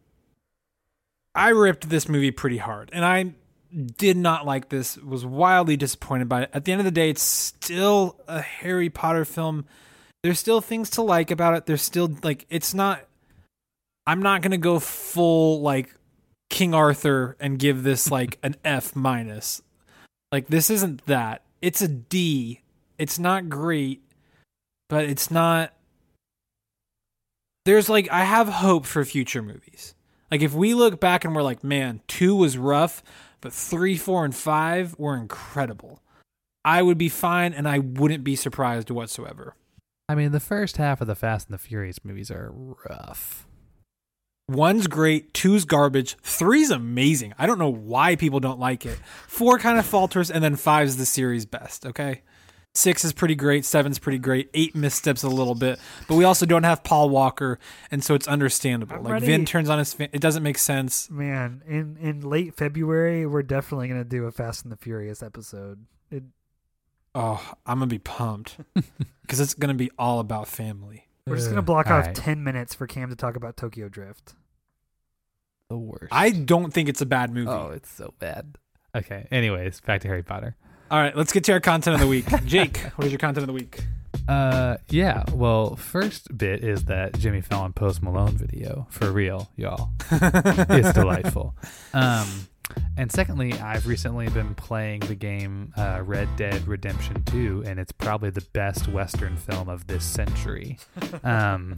I ripped this movie pretty hard, and I did not like this. Was wildly disappointed by it. At the end of the day, it's still a Harry Potter film. There's still things to like about it. There's still like it's not. I'm not gonna go full like King Arthur and give this like an F minus. Like, this isn't that. It's a D. It's not great, but it's not. There's like, I have hope for future movies. Like, if we look back and we're like, man, two was rough, but three, four, and five were incredible, I would be fine, and I wouldn't be surprised whatsoever. I mean, the first half of the Fast and the Furious movies are rough. One's great, two's garbage, three's amazing. I don't know why people don't like it. Four kind of falters, and then five's the series best, okay? Six is pretty great, seven's pretty great, eight missteps a little bit, but we also don't have Paul Walker, and so it's understandable. I'm like, ready. Vin turns on his fan, it doesn't make sense. Man, in, in late February, we're definitely going to do a Fast and the Furious episode. It, Oh, I'm going to be pumped, because it's going to be all about family. we're just going to block All off right. ten minutes for Cam to talk about Tokyo Drift. The worst. I don't think it's a bad movie. Oh, it's so bad. Okay. Anyways, back to Harry Potter. All right, let's get to our content of the week. Jake, what is your content of the week? Uh, yeah. Well, first bit is that Jimmy Fallon Post Malone video for real, y'all. It's delightful. Um, and secondly, I've recently been playing the game uh, Red Dead Redemption two, and it's probably the best Western film of this century. Um,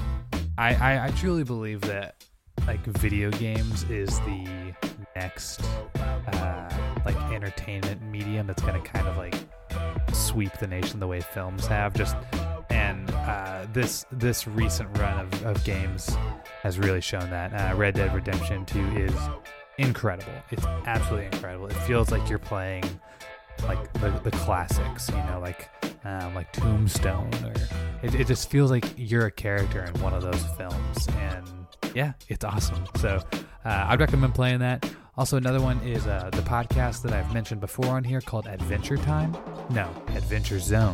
I, I I truly believe that like video games is the next uh, like entertainment medium that's going to kind of like sweep the nation the way films have. Just and uh, this this recent run of, of games has really shown that. Uh, Red Dead Redemption two is incredible. It's absolutely incredible. It feels like you're playing like the, the classics, you know, like um, like Tombstone, or it, it just feels like you're a character in one of those films, and yeah, it's awesome. So uh, I'd recommend playing that. Also, another one is uh, the podcast that I've mentioned before on here called Adventure Time. No, Adventure Zone.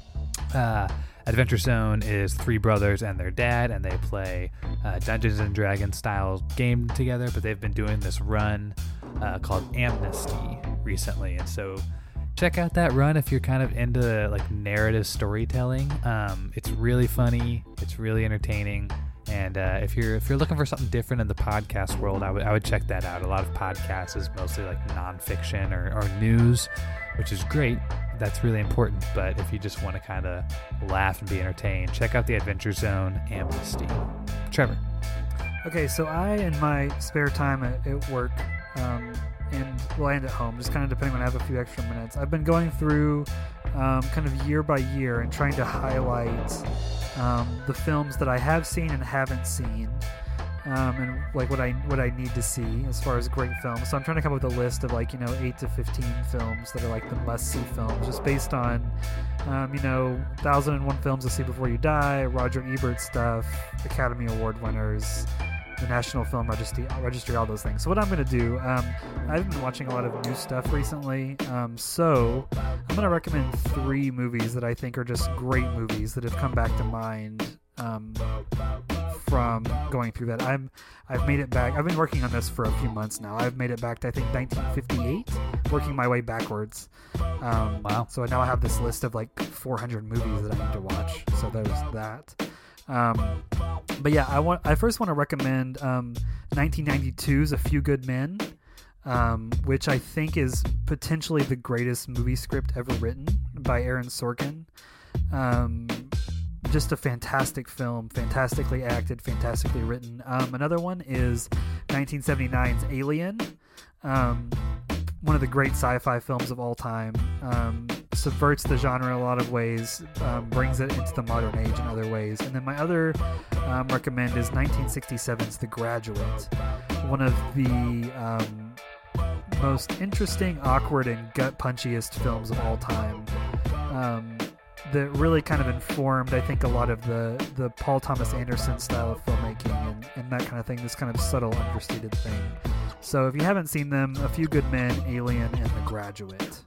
Uh, Adventure Zone is three brothers and their dad, and they play uh, Dungeons and Dragons style game together, but they've been doing this run uh, called Amnesty recently, and so check out that run if you're kind of into like narrative storytelling. Um, it's really funny, it's really entertaining, and uh, if you're if you're looking for something different in the podcast world, I would I would check that out. A lot of podcasts is mostly like nonfiction or, or news, which is great. That's really important. But if you just want to kind of laugh and be entertained, check out the Adventure Zone Amnesty. Trevor. Okay, so I, in my spare time at, at work, um, and well, and at home, just kind of depending on I have a few extra minutes, I've been going through um, kind of year by year and trying to highlight um, the films that I have seen and haven't seen, um, and like what I what I need to see as far as great films. So I'm trying to come up with a list of like, you know, eight to fifteen films that are like the must-see films, just based on um, you know, one thousand and one Films to See Before You Die, Roger Ebert stuff, Academy Award winners, the National Film Registry, registry all those things. So what I'm going to do, um, I've been watching a lot of new stuff recently, um, so I'm going to recommend three movies that I think are just great movies that have come back to mind um, from going through that. I'm, I've made it back. I've been working on this for a few months now. I've made it back to, I think, nineteen fifty-eight, working my way backwards. Um, Wow. So now I have this list of like four hundred movies that I need to watch. So there's that. Um, but yeah, I want. I first want to recommend um, nineteen ninety-two's A Few Good Men, um, which I think is potentially the greatest movie script ever written by Aaron Sorkin. Um, just a fantastic film, fantastically acted, fantastically written. Um, another one is nineteen seventy-nine's Alien, um, one of the great sci-fi films of all time. Um, subverts the genre in a lot of ways, um, brings it into the modern age in other ways. And then my other um, recommend is nineteen sixty-seven's The Graduate, one of the um, most interesting, awkward, and gut-punchiest films of all time. Um, that really kind of informed, I think, a lot of the, the Paul Thomas Anderson style of filmmaking and, and that kind of thing, this kind of subtle, understated thing. So if you haven't seen them, A Few Good Men, Alien, and The Graduate.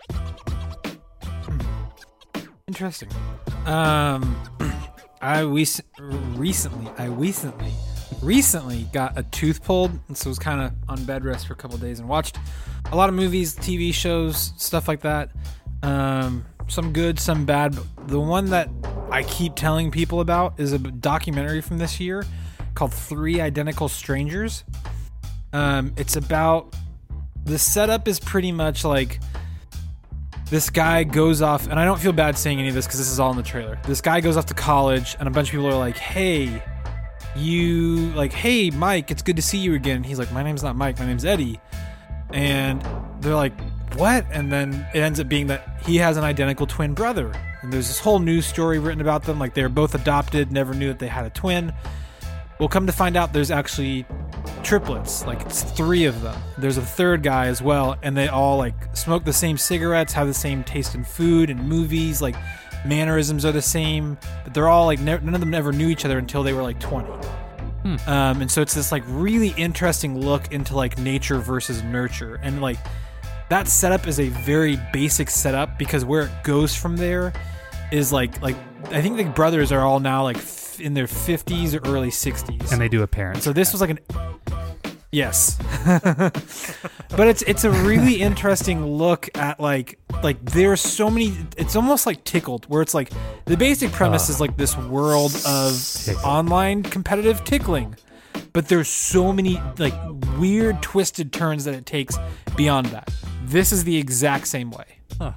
Interesting. Um, I we recently, I recently, recently got a tooth pulled, and so was kind of on bed rest for a couple of days and watched a lot of movies, T V shows, stuff like that. Um, some good, some bad. But the one that I keep telling people about is a documentary from this year called Three Identical Strangers. Um, it's about the setup is pretty much like this guy goes off, and I don't feel bad saying any of this because this is all in the trailer. This guy goes off to college, and a bunch of people are like, "Hey, you like, hey, Mike, it's good to see you again." And he's like, "My name's not Mike, my name's Eddie," and they're like, "What?" And then it ends up being that he has an identical twin brother, and there's this whole news story written about them, like they're both adopted, never knew that they had a twin. We'll come to find out there's actually triplets, like it's three of them. There's a third guy as well, and they all like smoke the same cigarettes, have the same taste in food and movies, like mannerisms are the same, but they're all like ne- none of them ever knew each other until they were like twenty. Hmm. Um, and so it's this like really interesting look into like nature versus nurture, and like that setup is a very basic setup because where it goes from there is like like I think the brothers are all now like f- in their fifties or early sixties, and they do a parent. So this was like an yes, but it's it's a really interesting look at like like there are so many. It's almost like Tickled, where it's like the basic premise uh, is like this world of tickle. online competitive tickling, but there's so many like weird twisted turns that it takes beyond that. This is the exact same way. Huh.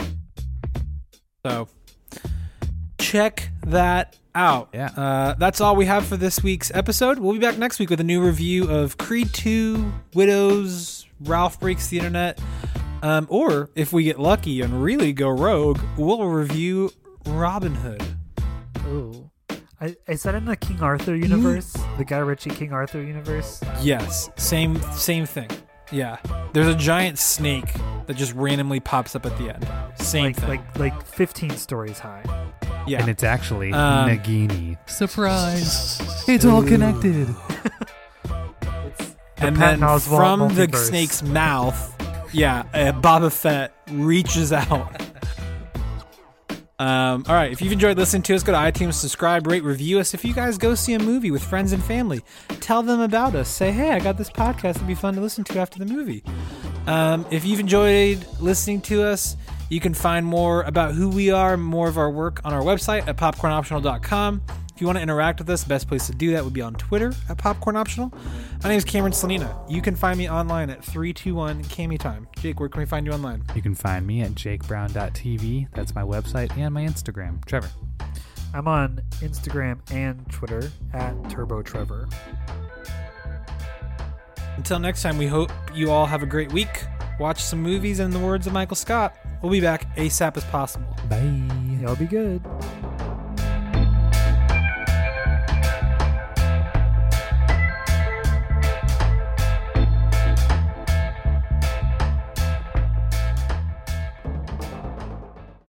So check that out. Yeah. Uh, that's all we have for this week's episode. We'll be back next week with a new review of Creed two, Widows, Ralph Breaks the Internet. Um, or if we get lucky and really go rogue, we'll review Robin Hood. Ooh. I, is that in the King Arthur universe? Mm. The Guy Ritchie King Arthur universe? Yes. Same same thing. Yeah. There's a giant snake that just randomly pops up at the end. Same like, thing. Like like fifteen stories high. Yeah. And it's actually um, Nagini. Surprise! It's all connected. It's and the then Oswalt from multiverse. the snake's mouth, yeah, uh, Boba Fett reaches out. Um, all right, if you've enjoyed listening to us, go to iTunes, subscribe, rate, review us. If you guys go see a movie with friends and family, tell them about us. Say, hey, I got this podcast. It'd be fun to listen to after the movie. Um, if you've enjoyed listening to us, you can find more about who we are, more of our work on our website at popcorn optional dot com. If you want to interact with us, the best place to do that would be on Twitter at Popcorn Optional. My name is Cameron Slanina. You can find me online at three two one Cammy Time. Jake, where can we find you online? You can find me at jake brown dot t v. That's my website and my Instagram. Trevor. I'm on Instagram and Twitter at Turbo Trevor. Until next time, we hope you all have a great week. Watch some movies, and in the words of Michael Scott, we'll be back ASAP as possible. Bye. Y'all be good.